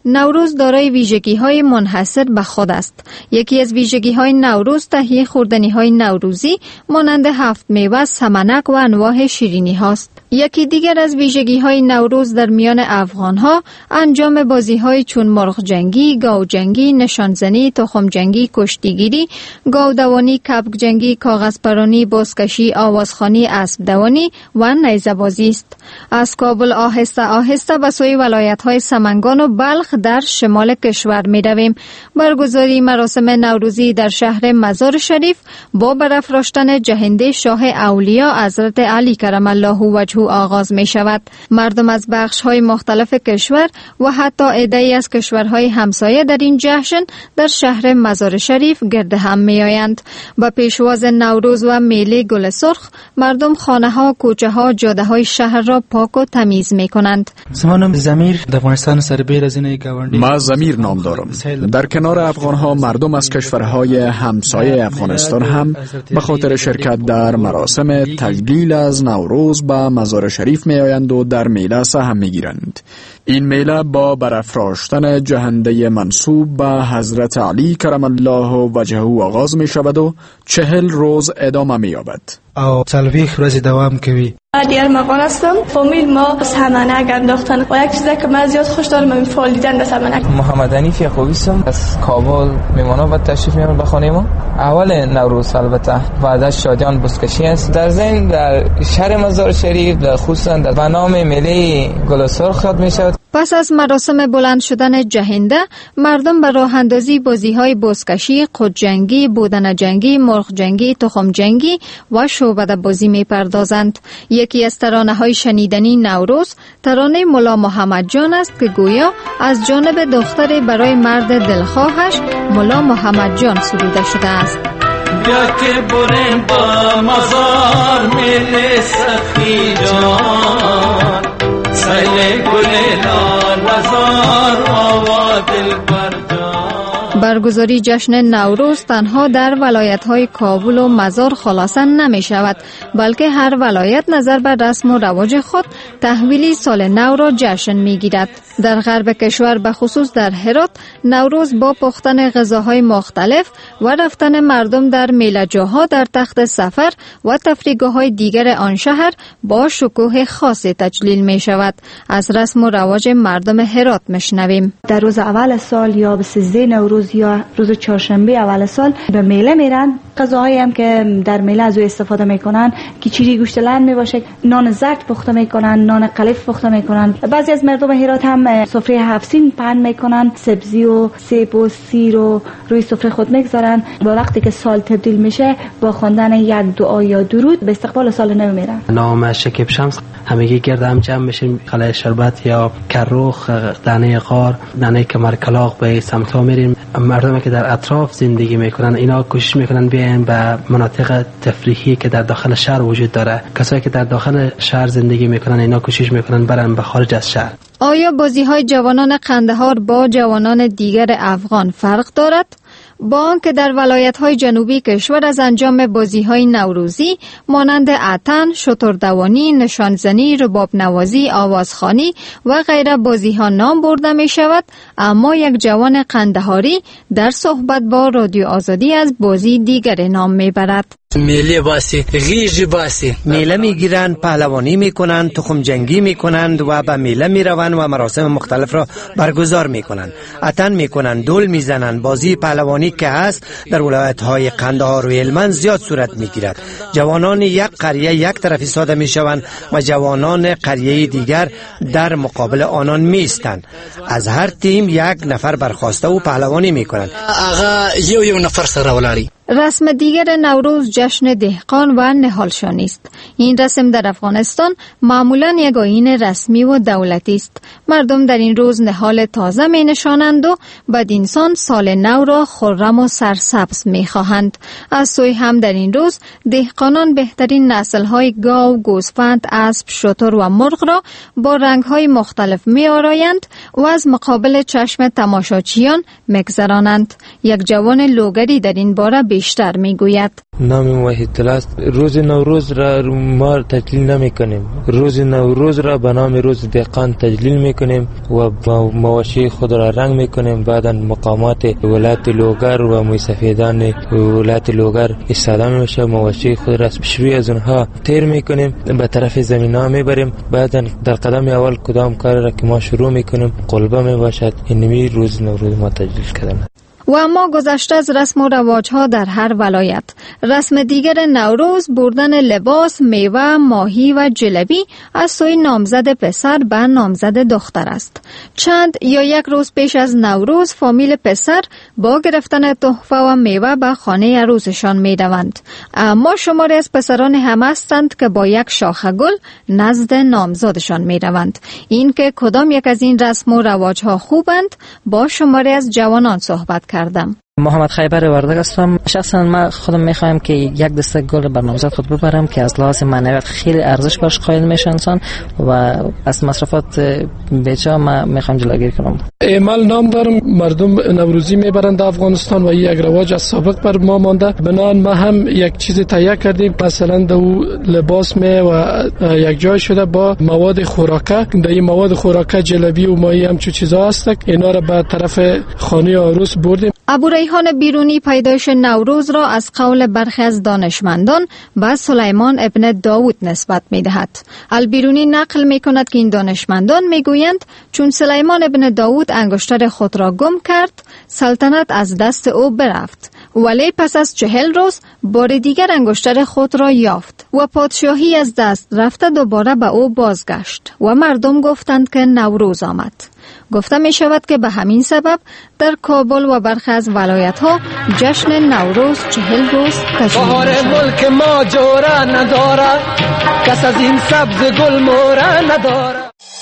نوروز دارای ویژگی‌های منحصر به خود است. یکی از ویژگی‌های نوروز تهیه خوردنی‌های نوروزی مانند 7 میوه، سمنک و انواع شیرینی هاست. یکی دیگر از ویژگی‌های نوروز در میان افغان‌ها انجام بازی‌های چون مرغ جنگی، گاو جنگی، نشانزنی، تخم جنگی، کشتیگیری، گاو دوانی، کبک جنگی، کاغذ پرانی، بازکشی، آوازخوانی، اسب دوانی و نیزه بازی است. از کابل آهسته آهسته به سوی ولایت‌های سمنگان و بلخ در شمال کشور می‌رویم. برگزاری مراسم نوروزی در شهر مزار شریف با برافراشتن جهنده شاه اولیا حضرت علی کرم الله وجهه آغاز می شود. مردم از بخش‌های مختلف کشور و حتی عده‌ای از کشورهای همسایه در این جشن در شهر مزار شریف گرد هم می آیند. با پیشواز نوروز و میله گل سرخ مردم خانه‌ها، کوچه‌ها، جاده‌های شهر را پاک و تمیز می کنند. زمانم زمیر در افغانستان سربیر از این گاونډي. ما زمیر نام دارم. در کنار افغان‌ها مردم از کشورهای همسایه افغانستان هم به خاطر شرکت در مراسم تجلیل از نوروز به مزار شریف می آیند و در میله سهم می گیرند. این میله با برافراشتن جهنده منسوب به حضرت علی کرم الله وجهه آغاز می شود و 40 روز ادامه می یابد. او 40 روز دوام کوي. دیار مقان هستم. فامیل ما سمنک انداختن و یک چیزی که من زیاد خوش دارم این فال دیدن به سمنک. محمد حنیف یعقوبی هستم. از کابل میمونا و تشریف میارم به خانه ما. اول نوروز البته بعد از شادیان بزکشی است. در ضمن در شهر مزار شریف در خصوصا در نام میله گل سرخ یاد میشود. پس از مراسم بلند شدن جهنده مردم به راه اندازی بازی‌های بزکشی، قد جنگی، بودن جنگی، مرغ جنگی، تخم جنگی و شعبده بازی می‌پردازند. یکی از ترانه‌های شنیدنی نوروز ترانه ملا محمد جان است که گویا از جانب دختر برای مرد دلخواهش ملا محمد جان سروده شده است. بیا که بریم با مزار میل سخی جان سیل گل لال مزار آوا دل بر جان. برگزاری جشن نوروز تنها در ولایت‌های کابل و مزار خلاصه نمی شود، بلکه هر ولایت نظر بر رسم و رواج خود تحویل سال نو را جشن می گیرد. در غرب کشور به خصوص در هرات نوروز با پختن غذاهای مختلف و رفتن مردم در میله‌جاها در تخت سفر و تفریحگاه‌های دیگر آن شهر با شکوه خاصی تجلیل می شود. از رسم و رواج مردم هرات میشنویم. در روز اول سال یا به 13 نوروز یا روز چهارشنبه اول سال به میله میرن. غذاهایی هم که در میله از او استفاده میکنن کیچیری گوشت لحم میباشه، نان زرد پخته میکنن، نان قلیف پخته میکنن. بعضی از مردم هرات هم سفره 7 سین پهن میکنن، سبزی و سیب و سیر رو روی سفره خود میگذارن. با وقتی که سال تبدیل میشه با خواندن یک دعا یا درود به استقبال سال نو میرن. نام شکیب شمس، همگی گرد هم جمع میشیم، قلعه شربت یا کروخ، دانه غار، دانه کمر کلاغ به سمت ها میریم. مردمی که در اطراف زندگی میکنن اینا کوشش میکنن بیاین به مناطق تفریحی که در داخل شهر وجود داره. کسایی که در داخل شهر زندگی میکنن اینا کوشش میکنن برن به خارج از شهر. آیا بازی‌های جوانان قندهار با جوانان دیگر افغان فرق دارد؟ با آنکه در ولایت‌های جنوبی کشور از انجام بازی‌های نوروزی مانند اتن، شتردوانی، نشانزنی، رباب نوازی، آوازخوانی و غیره بازی‌ها نام برده می‌شود، اما یک جوان قندهاری در صحبت با رادیو آزادی از بازی دیگر نام می‌برد. میله باسی، غیج باسی. میله میگیرند، پهلوانی میکنند، تخم جنگی میکنند و به میله میروند و مراسم مختلف را برگزار میکنند. اتن میکنند، دول میزنند. بازی پهلوانی که هست در ولایت‌های قندهار و هلمند زیاد صورت میگیرد. جوانان یک قریه یک طرف ایستاده میشوند و جوانان قریه دیگر در مقابل آنان میستند. از هر تیم یک نفر برخواسته و پهلوانی میکنند. آقا یو نفر سره ولاړی. رسم دیگر نوروز جشن دهقان و نهالشانی است. این رسم در افغانستان معمولاً یک آیین رسمی و دولتی است. مردم در این روز نهال تازه می نشانند و بدینسان سال نو را خرم و سرسبز می خواهند. از سوی هم در این روز دهقانان بهترین نسل‌های گاو، گوسفند، اسب، شتر و مرغ را با رنگ‌های مختلف می آرایند و از مقابل چشم تماشاچیان می‌گذرانند. یک جوان لوگری در این باره بیشتر میگوید. نام وحیدالله است. روز نوروز را ما تجلیل نمی کنیم. روز نوروز را به نام روز دهقان تجلیل می کنیم و مواشی خود را رنگ می کنیم. بعدا مقامات ولایت لوگر و موسفیدان ولایت لوگر استفاده می باشه. مواشی خود را شروع از اونها تیر می کنیم، به طرف زمین ها می بریم. بعدا در قدم اول کدام کار را که ما شروع می کنیم قلبه می باشد. اینمی روز نوروز ما تجلیل کردیم. و اما گذشته از رسم و رواج‌ها در هر ولایت، رسم دیگر نوروز بردن لباس، میوه، ماهی و جلبی از سوی نامزد پسر به نامزد دختر است. چند یا یک روز پیش از نوروز فامیل پسر با گرفتن تحفه و میوه به خانه عروسشان می‌روند. اما شماری از پسران هم هستند که با یک شاخه گل نزد نامزدشان می‌روند. این که کدام یک از این رسم و رواج‌ها خوبند با شماری از جوانان صحبت کردم. محمد خیبر وردگ هستم. شخصا من خودم میخوایم که یک دسته گل بر نامزد خود ببرم که از لحاظ معنویت خیلی ارزش براش قائل میشه انسان و از مصرفات بیجا من میخوام جلوگیری کنم. ایمال نام دارم. مردم نوروزی میبرند افغانستان و یک رواج از سابق بر ما مانده. بنان ما هم یک چیز تهیه کردیم، مثلا دو لباس می و یک جای شده با مواد خوراکه. در این مواد خوراکه جلبی و ماهی هم چه چیزا هست، اینا را به طرف خانه عروس بردیم. ابو ریحان بیرونی پیدایش نوروز را از قول برخی از دانشمندان به سلیمان ابن داوود نسبت می‌دهد. البیرونی نقل می‌کند که این دانشمندان می‌گویند چون سلیمان ابن داوود انگشتر خود را گم کرد، سلطنت از دست او برفت، ولی پس از 40 روز بار دیگر انگشتر خود را یافت و پادشاهی از دست رفته دوباره به او بازگشت و مردم گفتند که نوروز آمد. گفته می شود که به همین سبب در کابل و برخی از ولایت‌ها جشن نوروز 40 روز تجلیل بهار ملک ما جوره نداره، کس از این سبز گل موره نداره.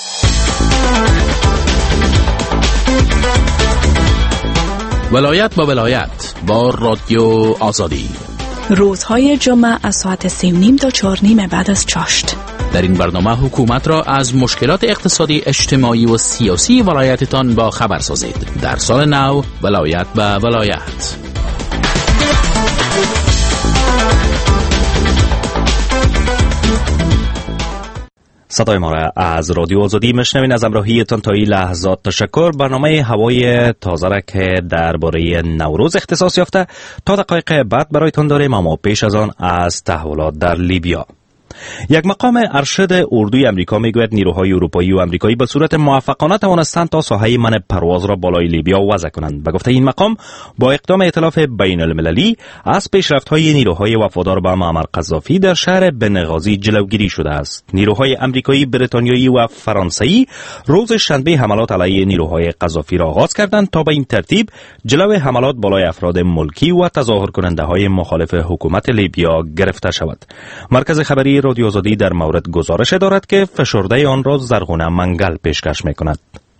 ولایت با ولایت با رادیو آزادی، روزهای جمعه از ساعت 3:30 تا 4:30 بعد از چاشت. در این برنامه حکومت را از مشکلات اقتصادی، اجتماعی و سیاسی ولایتتان با خبر سازید. در سال نو ولایت به ولایت. صدای ما را از رادیو آزادی میشنوین. از همراهیتان تا این لحظات تشکر. برنامه هوای تازه را که درباره نوروز اختصاص یافته تا دقایق بعد برایتان داریم، اما پیش از آن از تحولات در لیبیا. یک مقام ارشد اردوی امریکا میگوید نیروهای اروپایی و امریکایی به صورت موفقانه توانستند تا ساحه منع پرواز را بالای لیبیا وضع کنند. به گفته این مقام با اقدام ائتلاف بین المللی از پیشرفت‌های نیروهای وفادار به معمر قذافی در شهر بنغازی جلوگیری شده است. نیروهای امریکایی، بریتانیایی و فرانسوی روز شنبه حملات علیه نیروهای قذافی را آغاز کردند تا به این ترتیب جلوی حملات بالای افراد ملکی و تظاهر کننده های مخالف حکومت لیبیا گرفته شود. مرکز خبری رادیو آزادی در مورد گزارش دارد که فشرده آن را زرغونه منگل پیشکش می‌کند.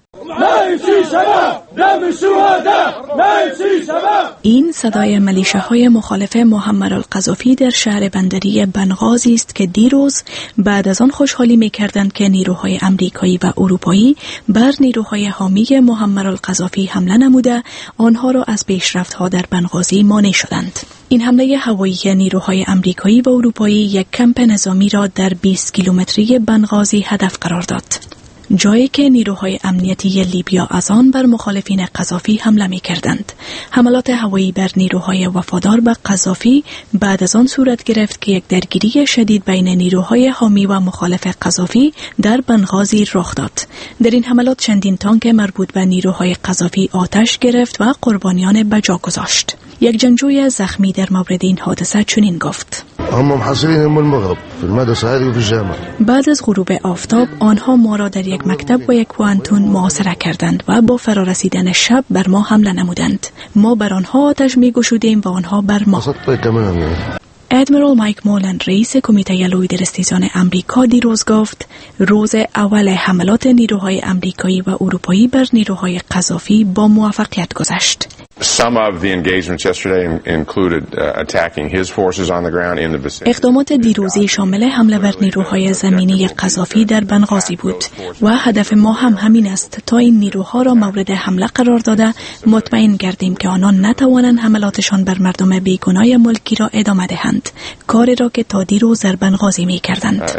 این صدای ملیشه‌های مخالف محمر القذافی در شهر بندری بنغازی است که دیروز بعد از آن خوشحالی می‌کردند که نیروهای امریکایی و اروپایی بر نیروهای حامی محمر القذافی حمله نموده آنها را از پیشرفت‌ها در بنغازی مانع شدند. این حمله هوایی نیروهای امریکایی و اروپایی یک کمپ نظامی را در 20 کیلومتری بنغازی هدف قرار داد، جایی که نیروهای امنیتی لیبیا از آن بر مخالفین قذافی حمله می کردند. حملات هوایی بر نیروهای وفادار به قذافی بعد از آن صورت گرفت که یک درگیری شدید بین نیروهای حامی و مخالف قذافی در بنغازی رخ داد. در این حملات چندین تانک مربوط به نیروهای قذافی آتش گرفت و قربانیان به جا گذاشت. یک جنگجوی زخمی در مورد این حادثه چنین گفت: بعد از غروب آفتاب آنها ما را در یک مکتب و یک کوانتون محاصره کردند و با فرارسیدن شب بر ما حمله نمودند. ما بر آنها آتش می‌گشودیم و آنها بر ما. ادمیرال مایک مولن، رئیس کمیته لوی در استیزان امریکا، دیروز گفت روز اول حملات نیروهای امریکایی و اروپایی بر نیروهای قذافی با موفقیت گذشت. Some of the engagements yesterday included attacking his forces on the ground in the vicinity. اقدامات دیروزی شامل حمله بر نیروهای زمینی قذافی در بنغازی بود و هدف ما هم همین است تا این نیروها را مورد حمله قرار داده مطمئن گردیم که آنان نتوانند حملاتشان بر مردم بیگناه ملکی را ادامه دهند، کاری را که تا دیروز در بنغازی می‌کردند.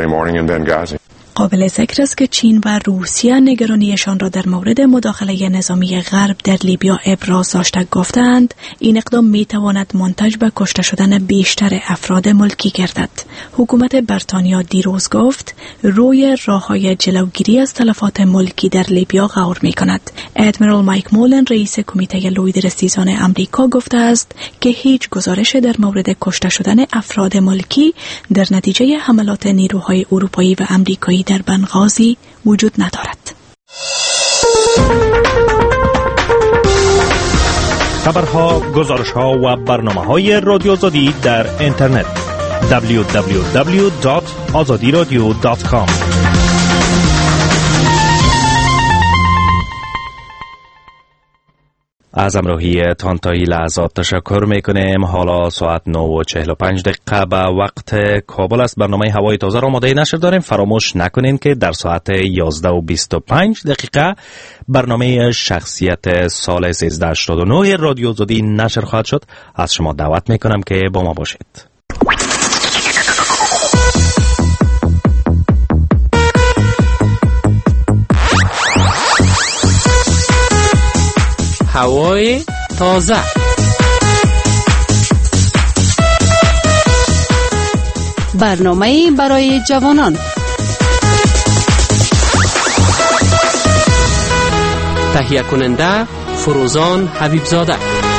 قابل ذکر است که چین و روسیه نگرانیشان را در مورد مداخله نظامی غرب در لیبیا ابراز داشته گفتند این اقدام میتواند منتج به کشته شدن بیشتر افراد ملکی گردد. حکومت بریتانیا دیروز گفت روی راههای جلوگیری از تلفات ملکی در لیبیا غور میکند. ادمیرال مایک مولن رئیس کمیته لوید رسیزان امریکا گفته است که هیچ گزارش در مورد کشته شدن افراد ملکی در نتیجه حملات نیروهای اروپایی و امریکایی در بنغازی وجود ندارد. خبرها، گزارشها و برنامه‌های رادیو آزادی در اینترنت www.azadiradio.com. از همراهی تان تا این لحظات تشکر میکنیم. حالا ساعت 9:45 به وقت کابل است. برنامه هوای تازه را آماده نشر داریم. فراموش نکنین که در ساعت 11:25 برنامه شخصیت سال 1389 رادیو آزادی نشر خواهد شد. از شما دعوت میکنم که با ما باشید. هوای تازه. برنامه برای جوانان. تهیه کننده فروزان حبیبزاده.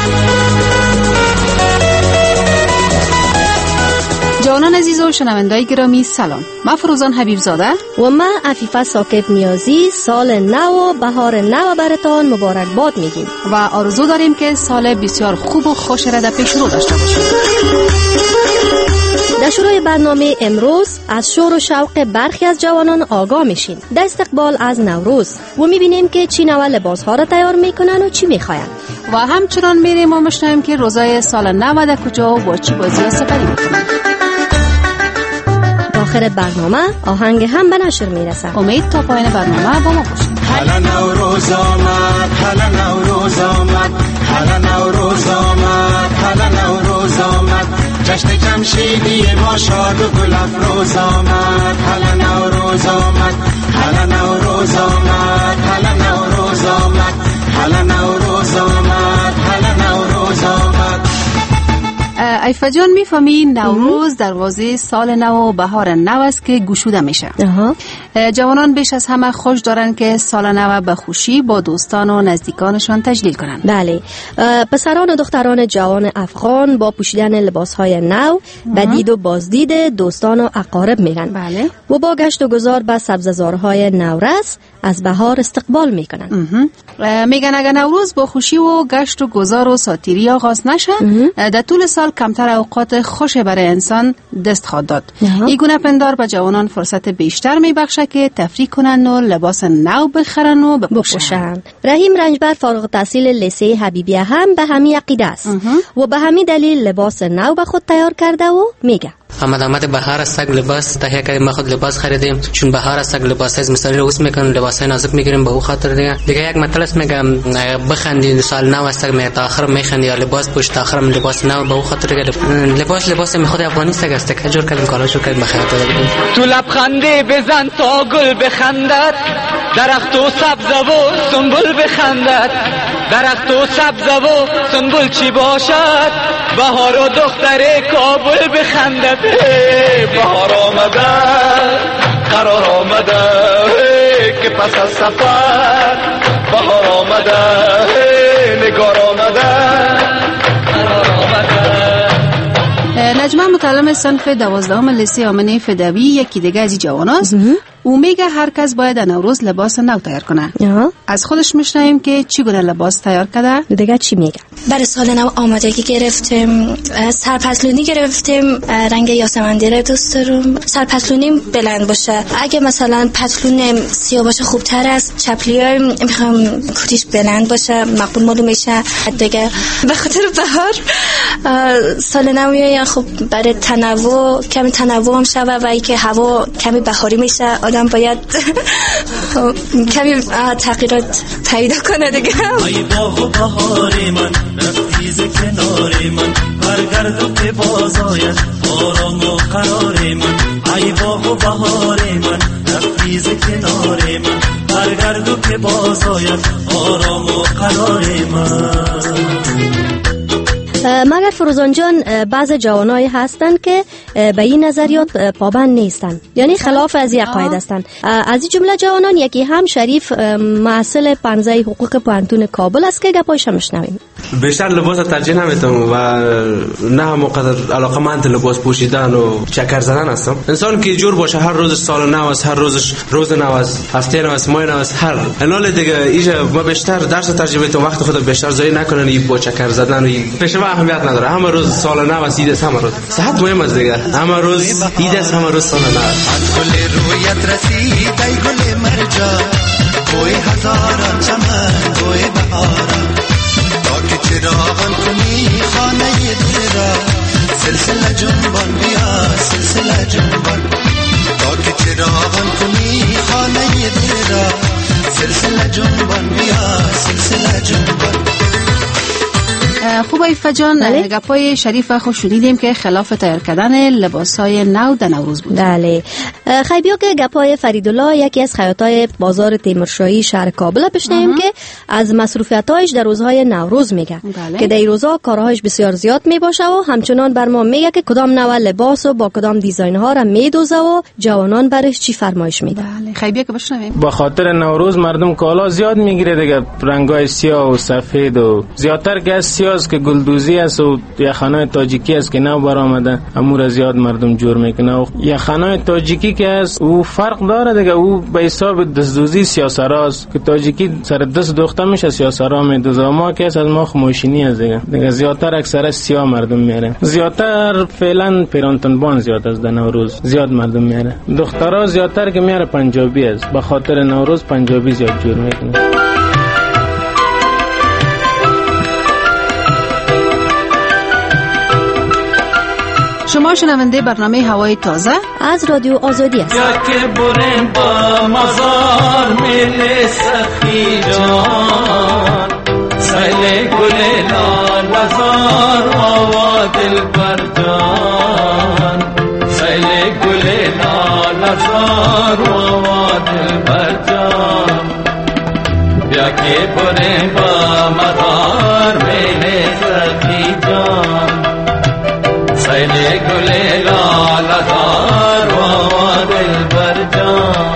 جوانان عزیز و شنوندای گرامی سلام. من فروزان حبیبزاده و من عفیفه ساکب نیازی سال نو و بهار نو براتان مبارکباد میگیم و آرزو داریم که سال بسیار خوب و خوش را در پیش رو داشته باشید. در شروع برنامه امروز از شور و شوق برخی از جوانان آگاه میشین در استقبال از نوروز و میبینیم که چی نوع لباس ها را تیار میکنن و چی میخواین و همچنان میریم و میشنویم که روزای سال نو در کجا و با چی بازی ها سپری میکنن. آخر برنامه آهنگ هم به نشر میرسه. امید تا پایان برنامه با ما باشید. هلا نوروز آمد، هلا نوروز آمد، هلا نوروز آمد، هلا نوروز آمد، جشن جمشیدی ما شاد و گل افروز آمد. هلا نوروز آمد، هلا نوروز آمد، هلا نوروز آمد، هلا نوروز آمد، هلا نوروز آمد. عفیفه جان میفهمی نوروز دروازه سال نو و بهار نو است که گشوده میشه. جوانان بیش از همه خوش دارن که سال نو به خوشی با دوستان و نزدیکانشان تجلیل کنند. بله، پسران و دختران جوان افغان با پوشیدن لباسهای نو به دید و بازدید دوستان و اقارب میرن. بله. و با گشت و گذار به سبززارهای نورس از بهار استقبال میکنن. میگن اگر نوروز با خوشی و گشت و گذار و ساتیری آغاز نشه در طول سال کمتر اوقات خوش برای انسان دست خواهد داد. این گونه پندار به جوانان فرصت بیشتر میبخشه که تفریح کنن و لباس نو بخرن و بپوشن. رحیم رنجبر فارغ التحصیل لیسه حبیبیه هم به همین عقیده است و به همین دلیل لباس نو به خود تیار کرده و میگه آمد بهار است، لباس تهیه کردیم، ما خود لباس خریدیم چون بهار است. لباس از مثالی روز میکنیم، لباس نازک میگیریم به خاطر دیگه یک مطلب است میگم بخندید سال نو است می تا آخر میخندی یا لباس پوش تا آخر لباس نو به خاطر لباس می خود افغانی است که جور کردیم کالا جور کردیم بخیر تو لبخنده بزن تا گل بخندد، درخت و سبز و سنبل بخندد، درخت و سبز و سنبل چی باشد، بهار و دختر کابل بخندد. بهار آمده قرار آمده که پس از سفر، بهار آمده نگار آمده قرار آمده. نجمه متعلم صنف 12 لیسه آمنه فدوی یکی دیگه از جوان است. او میگه هر کس باید در نوروز لباس نو تیار کنه. از خودش میشنویم که چگونه لباس تیار کرده. دیگه چی میگه؟ برای سال نو آمادگی گرفتیم، سرپتلونی گرفتیم، رنگ یاسمندی رو دوست دارم. سرپتلونی بلند باشه، اگه مثلا پتلون سیاه باشه خوبتر است. چپلی میخوام کتیش بلند باشه، مقبول معلوم میشه. دیگه به خاطر بهار سال نو یا خب برای تنوع، کمی تنوع هم شوه و اینکه هوا کمی بهاری میشه، آدم باید کمی تغییرات پیدا کنه دیگه. ای باغ و بهار من، رفتی ز کنار من، برگرد و که باز آید آرام و قرار من. ای باغ و بهار من، رفتی ز کنار من، برگرد و که باز آید آرام و قرار من. مگر فروزان جان بعض جوانایی هستن که به این نظریات پابند نیستن، یعنی خلاف از این عقاید هستن. از این جمله جوانان یکی هم شریف محصل پانزه حقوق پانتون کابل است که گپایش هم میشنویم. بیشتر لباس ترجیح نمیدم و نه همونقدر علاقه‌مند لباس پوشیدن و چکر زدن هستم. انسان که جور باشه هر روز سال نو است، هر روزش روز نو است، هفته نو است، ماه نو است، هر انال دیگه ایجا ما بیشتر درس ترجیح میدم، وقت خود بیشتر ضایع نکنن این با چکر زدن و پیشوا اهمیت نداره. همه روز سال نو است، عید است، همه روز صحت مهم است دیگه. همه روز عید است، همه روز سال نو است. گل رویت رسید ای گل مرجان، بوی هزاران چمن بوی بهاران، تا که چراغان کنی خانه دل را، سلسله جنبان بیا سلسله جنبان، تا که چراغان کنی خانه دل را، سلسله جنبان بیا سلسله جنبان. خوب ایفا جان، گپای شریف خود شنیدیم که خلاف تیار کردن لباسای نو در نوروز بود. بله. خیلی بیا که گپای فریدالله یکی از خیاطای بازار تیمورشاهی شهر کابل بشنویم که از مصروفیت‌هایش در روزهای نوروز میگه که در این روزها کارهایش بسیار زیاد میباشه و همچنان بر ما میگه که کدام نوع لباس و با کدام دیزاین ها را میدوزه و جوانان برش چی فرمایش میده. بله. خیلی بیا که بشنویم. با خاطر نوروز مردم کالا زیاد میگیره دیگه، رنگای سیاه و سفید و زیادتر که سیاه که گلدوزی است و یخنای تاجیکی است که نو برآمده، امور زیاد مردم جور میکنه. و یخنای تاجیکی که است او فرق داره دیگه، او به حساب دزدوزی سیاسراست که تاجیکی سر دست دوخته میشه سیاسرا میدوزه، ما که از ما خموشینی است دیگه زیادتر اکثر سیاه مردم میره. زیادتر فعلا پیرانتنبان زیاد است در نوروز، زیاد مردم میره. دخترها زیادتر که میره پنجابی است، به خاطر نوروز پنجابی زیاد جور میکنه. شما شنونده برنامه هوای تازه از رادیو آزادی است. یا که بریم با مزار میل سخی جان، سیل گل نازار آوا دل بر جان، سیل گل نازار آوا دل بر جان. یا که بریم با مزار میل سخی جان، سیل گل لالدار و دل بر جان.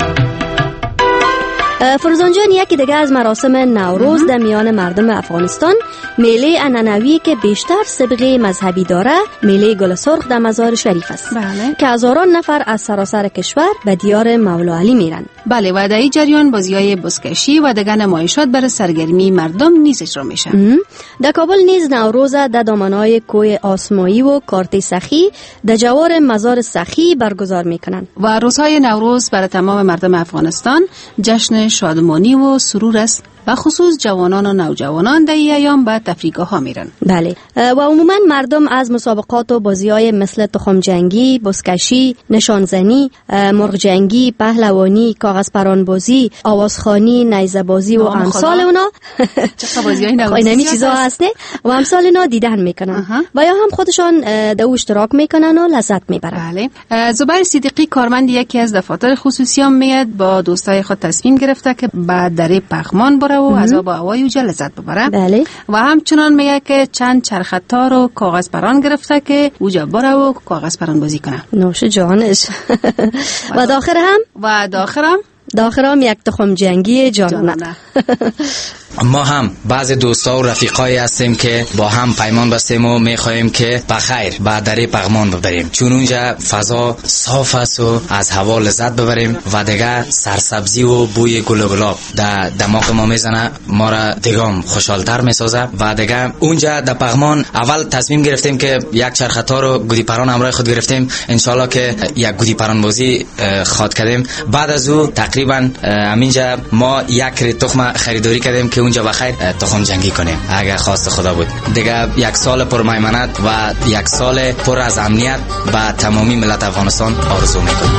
فروزان جان، یکی دیگه از مراسم نوروز در میان مردم افغانستان میله عنعنوی که بیشتر سابقه مذهبی داره، میله گل سرخ در مزار شریف است. بله. که هزاران نفر از سراسر کشور به دیار مولا علی میرن. بله، و در این جریان بازی‌های بزکشی و دیگر نمایشات برای سرگرمی مردم نیز اجرا میشه. در کابل نیز نوروز در دامنهای کوه آسمایی و کارت سخی در جوار مزار سخی برگزار میکنن. و روزهای نوروز برای تمام مردم افغانستان جشن شادمانی و سرور است و خصوص جوانان و نوجوانان در این ایام به تفریحگاه ها میرن. بله. و عموما مردم از مسابقات و بازی‌های مثل تخم جنگی، بزکشی، نشانزنی، مرغ جنگی، پهلوانی، کاغذ پران بازی، آوازخوانی، نیزه بازی و امثال اونا چه بازی‌های نوروزی چیزا هست و امثال اونا دیدن میکنن و یا هم خودشان در اشتراک میکنن و لذت میبرن. بله. زبیر صدیقی کارمند یکی از دفاتر خصوصی هم میاد با دوستای خود تصمیم گرفته که بعد در پخمان و از آب و هوای اوجا لذت ببره. بله. و همچنان میگه که چند چرخطار و کاغذ پران گرفته که اوجا بره و کاغذ پران بازی کنه. نوش جانش. و داخل هم داخل هم یک تخم جنگی جانانه. ما هم بعض دوستا و رفیقایی هستیم که با هم پیمان بستیم و میخواهیم که بخیر به دره پغمان ببریم، چون اونجا فضا صاف است و از هوا لذت ببریم و دیگه سرسبزی و بوی گل و گلاب در دماغ ما میزنه، ما را دیگه خوشحالتر میسازه. و دیگه اونجا در پغمان اول تصمیم گرفتیم که یک چرختا رو گودی پران همراه خود گرفتیم، انشالله که یک گودی پران بازی خواد کردیم. بعد از او تقریبا همینجا ما یک تخم خریداری کردیم که اونجا بخیر تخم جنگی کنیم اگر خواست خدا بود. دیگه یک سال پر میمنت و یک سال پر از امنیت به تمامی ملت افغانستان آرزو میکنیم.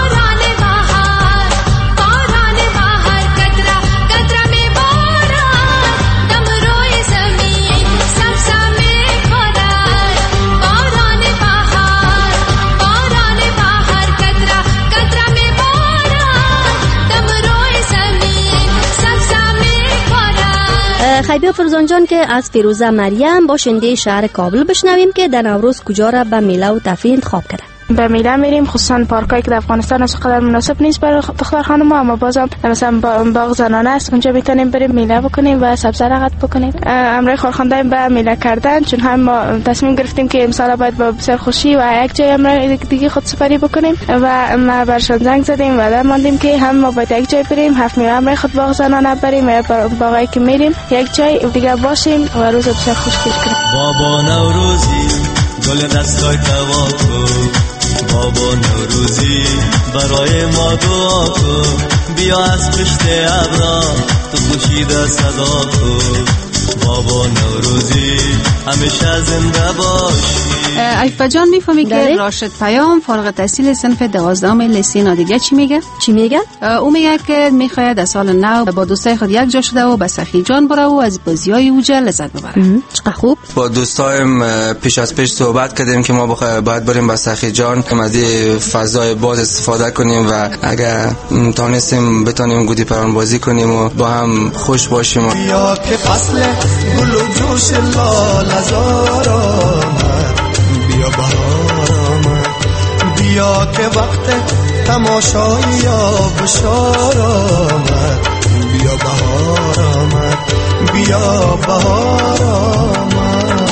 خیبیا فرزان جان که از فیروزه مریم باشنده شهر کابل بشنویم که در نوروز کجا را به میله و تفریح انتخاب کرده. به میله میریم، خصوصا پارکایی که در افغانستان از قدر مناسب نیست برای دختر خانم ها، اما بازم مثلا باغ زنانه است، اونجا میتونیم بریم میله بکنیم و سبزه رقت بکنیم. امروز خورخنده به میله کردن، چون هم ما تصمیم گرفتیم که امسال باید با بسیار خوشی و یک جای امروز دیگه خود سپری بکنیم و ما برشان زنگ زدیم و در ماندیم که هم ما باید یک جای بریم، هفت میوه امروز خود باغ زنانه بریم و باغایی که میریم یک جای دیگه باشیم و روز بسیار خوشگل کنیم. بابا نوروزی گل دستای تواتو، بابا نوروزی برای ما دعا کن، بیا از پشت ابرا تو خوشیده صدا کن، بابا نوروزی همیشه زنده باشی. عفیفه جان میفهمی که راشد پیام فارغ التحصیل صنف 12 لیسه نادیگه چی میگه؟ او میگه که میخواید از سال نو با دوستای خود یک جا شده و به سخی جان بره و از بازیای اوجه لذت ببره. چقدر خوب. با دوستایم پیش از پیش صحبت کردیم که ما باید بریم به سخی جان که از این فضای باز استفاده کنیم و اگر تونستیم بتونیم گودی پران بازی کنیم و با هم خوش باشیم. بیا که فصل گل و جوش لال هزار آمد، بیا بهار آمد، بیا که وقت تماشای یا بشار آمد، بیا بهار آمد، بیا بهار آمد.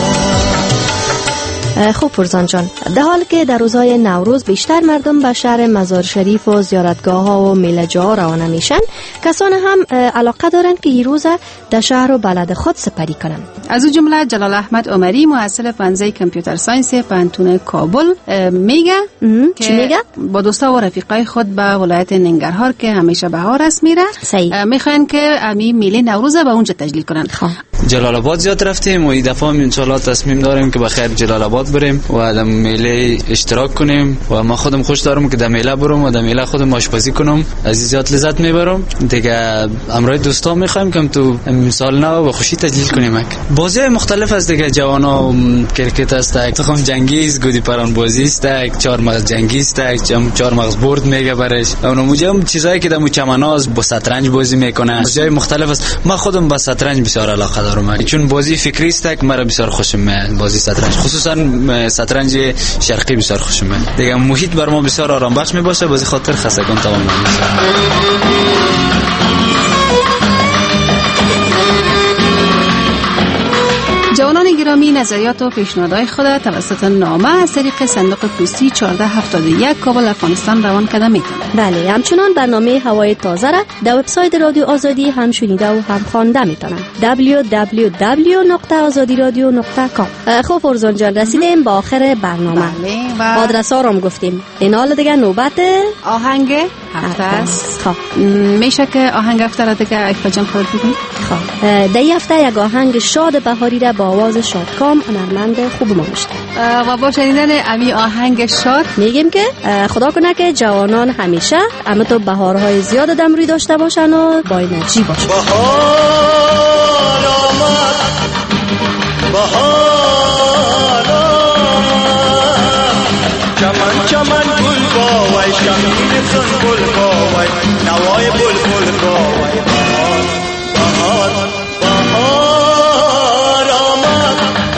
خوب فرزان جان، در حال که در روزهای نوروز بیشتر مردم به شهر مزار شریف و زیارتگاه ها و میله جاها روانه میشن، کسان هم علاقه دارند که این روز در شهر و بلد خود سپری کنند. از او جمله جلال احمد عمری محصل فنزه کامپیوتر ساینس پانتون کابل میگه چی میگه؟ با دوستا و رفیقای خود به ولایت ننگرهار که همیشه بهار است میره، میخواین که امی میله نوروز به اونجا تجلیل کنن. جلال آباد زیاد رفتیم و این دفعه هم انشالله تصمیم داریم که بخیر جلال آباد بریم و در میله اشتراک کنیم و ما خودم خوش دارم که در میله برم و در میله خودم آشپزی کنم، از زیاد لذت میبرم دیگه. امروز دوستا میخوایم که تو سال نو به خوشی تجلیل کنیم. بازی مختلف است دیگه، جوانا کرکت است، تخم جنگی است، گودی پران بازی است، چهار مغز جنگی است، چهار مغز برد میگه برش. اونم چیزایی که در چمناز با شطرنج بازی میکنه، بازی مختلف است. ما خودم با شطرنج بسیار علاقه دارم چون بازی فکری است که مرا بسیار خوشم میاد. بازی شطرنج خصوصا شطرنج شرقی بسیار خوشم میاد دیگه. محیط بر ما بسیار آرام بخش میباشه، بازی خاطر خستگان تمام میشه. جوانان گرامی، نظریات و پیشنهادهای خود توسط نامه از طریق صندوق پستی 1471 کابل افغانستان روان کرده میتونه. بله، همچنان برنامه هوای تازه را در وبسایت رادیو آزادی هم شنیده و هم خوانده میتونن. www.azadiradio.com. خب فرزان جان، رسیدیم با آخر برنامه. بله، و آدرس ها رو گفتیم. این حال دیگه نوبت آهنگ هفته است. میشه که آهنگ هفته را دیگه عفیفه جان خودت بگید؟ خب در این هفته یک آهنگ شاد بهاری را با آواز شادکام هنرمند خوب ما میشته و با شنیدن امی آهنگ شاد میگیم که خدا کنه که جوانان همیشه اما تو بهارهای زیاد دمروی داشته باشن و با انرژی باشن. بهار آمد، بهار آمد، چمن چمن گل باوی، شمین سنبل باوی، نوای بلبل باوی. بهار بهار آمد،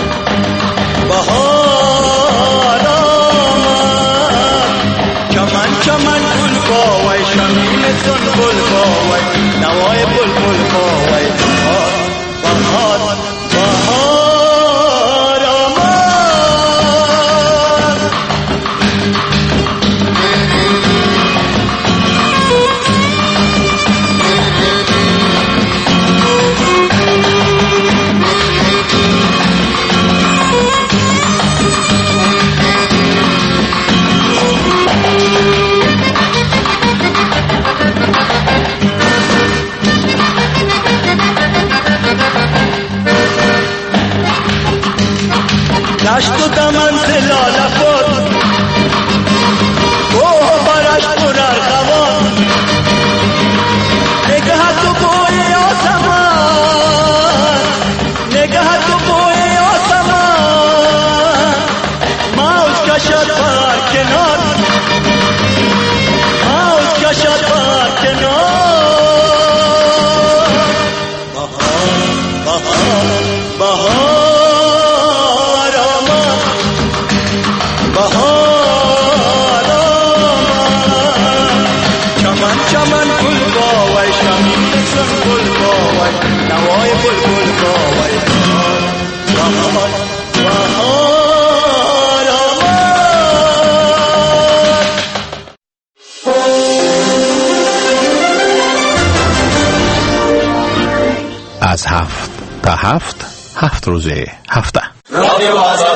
بهار آمد، چمن چمن گل باوی، شمین سنبل باوی، نوای بلبل باوی. کشد بر کنار حوض کشد بر کنار بهار آمد بهار آمد چمن چمن گل باوی شمیم سنبول باوی نوای بلبل باوی بهار از 7 تا 7 روز هفته. رادیو آزاد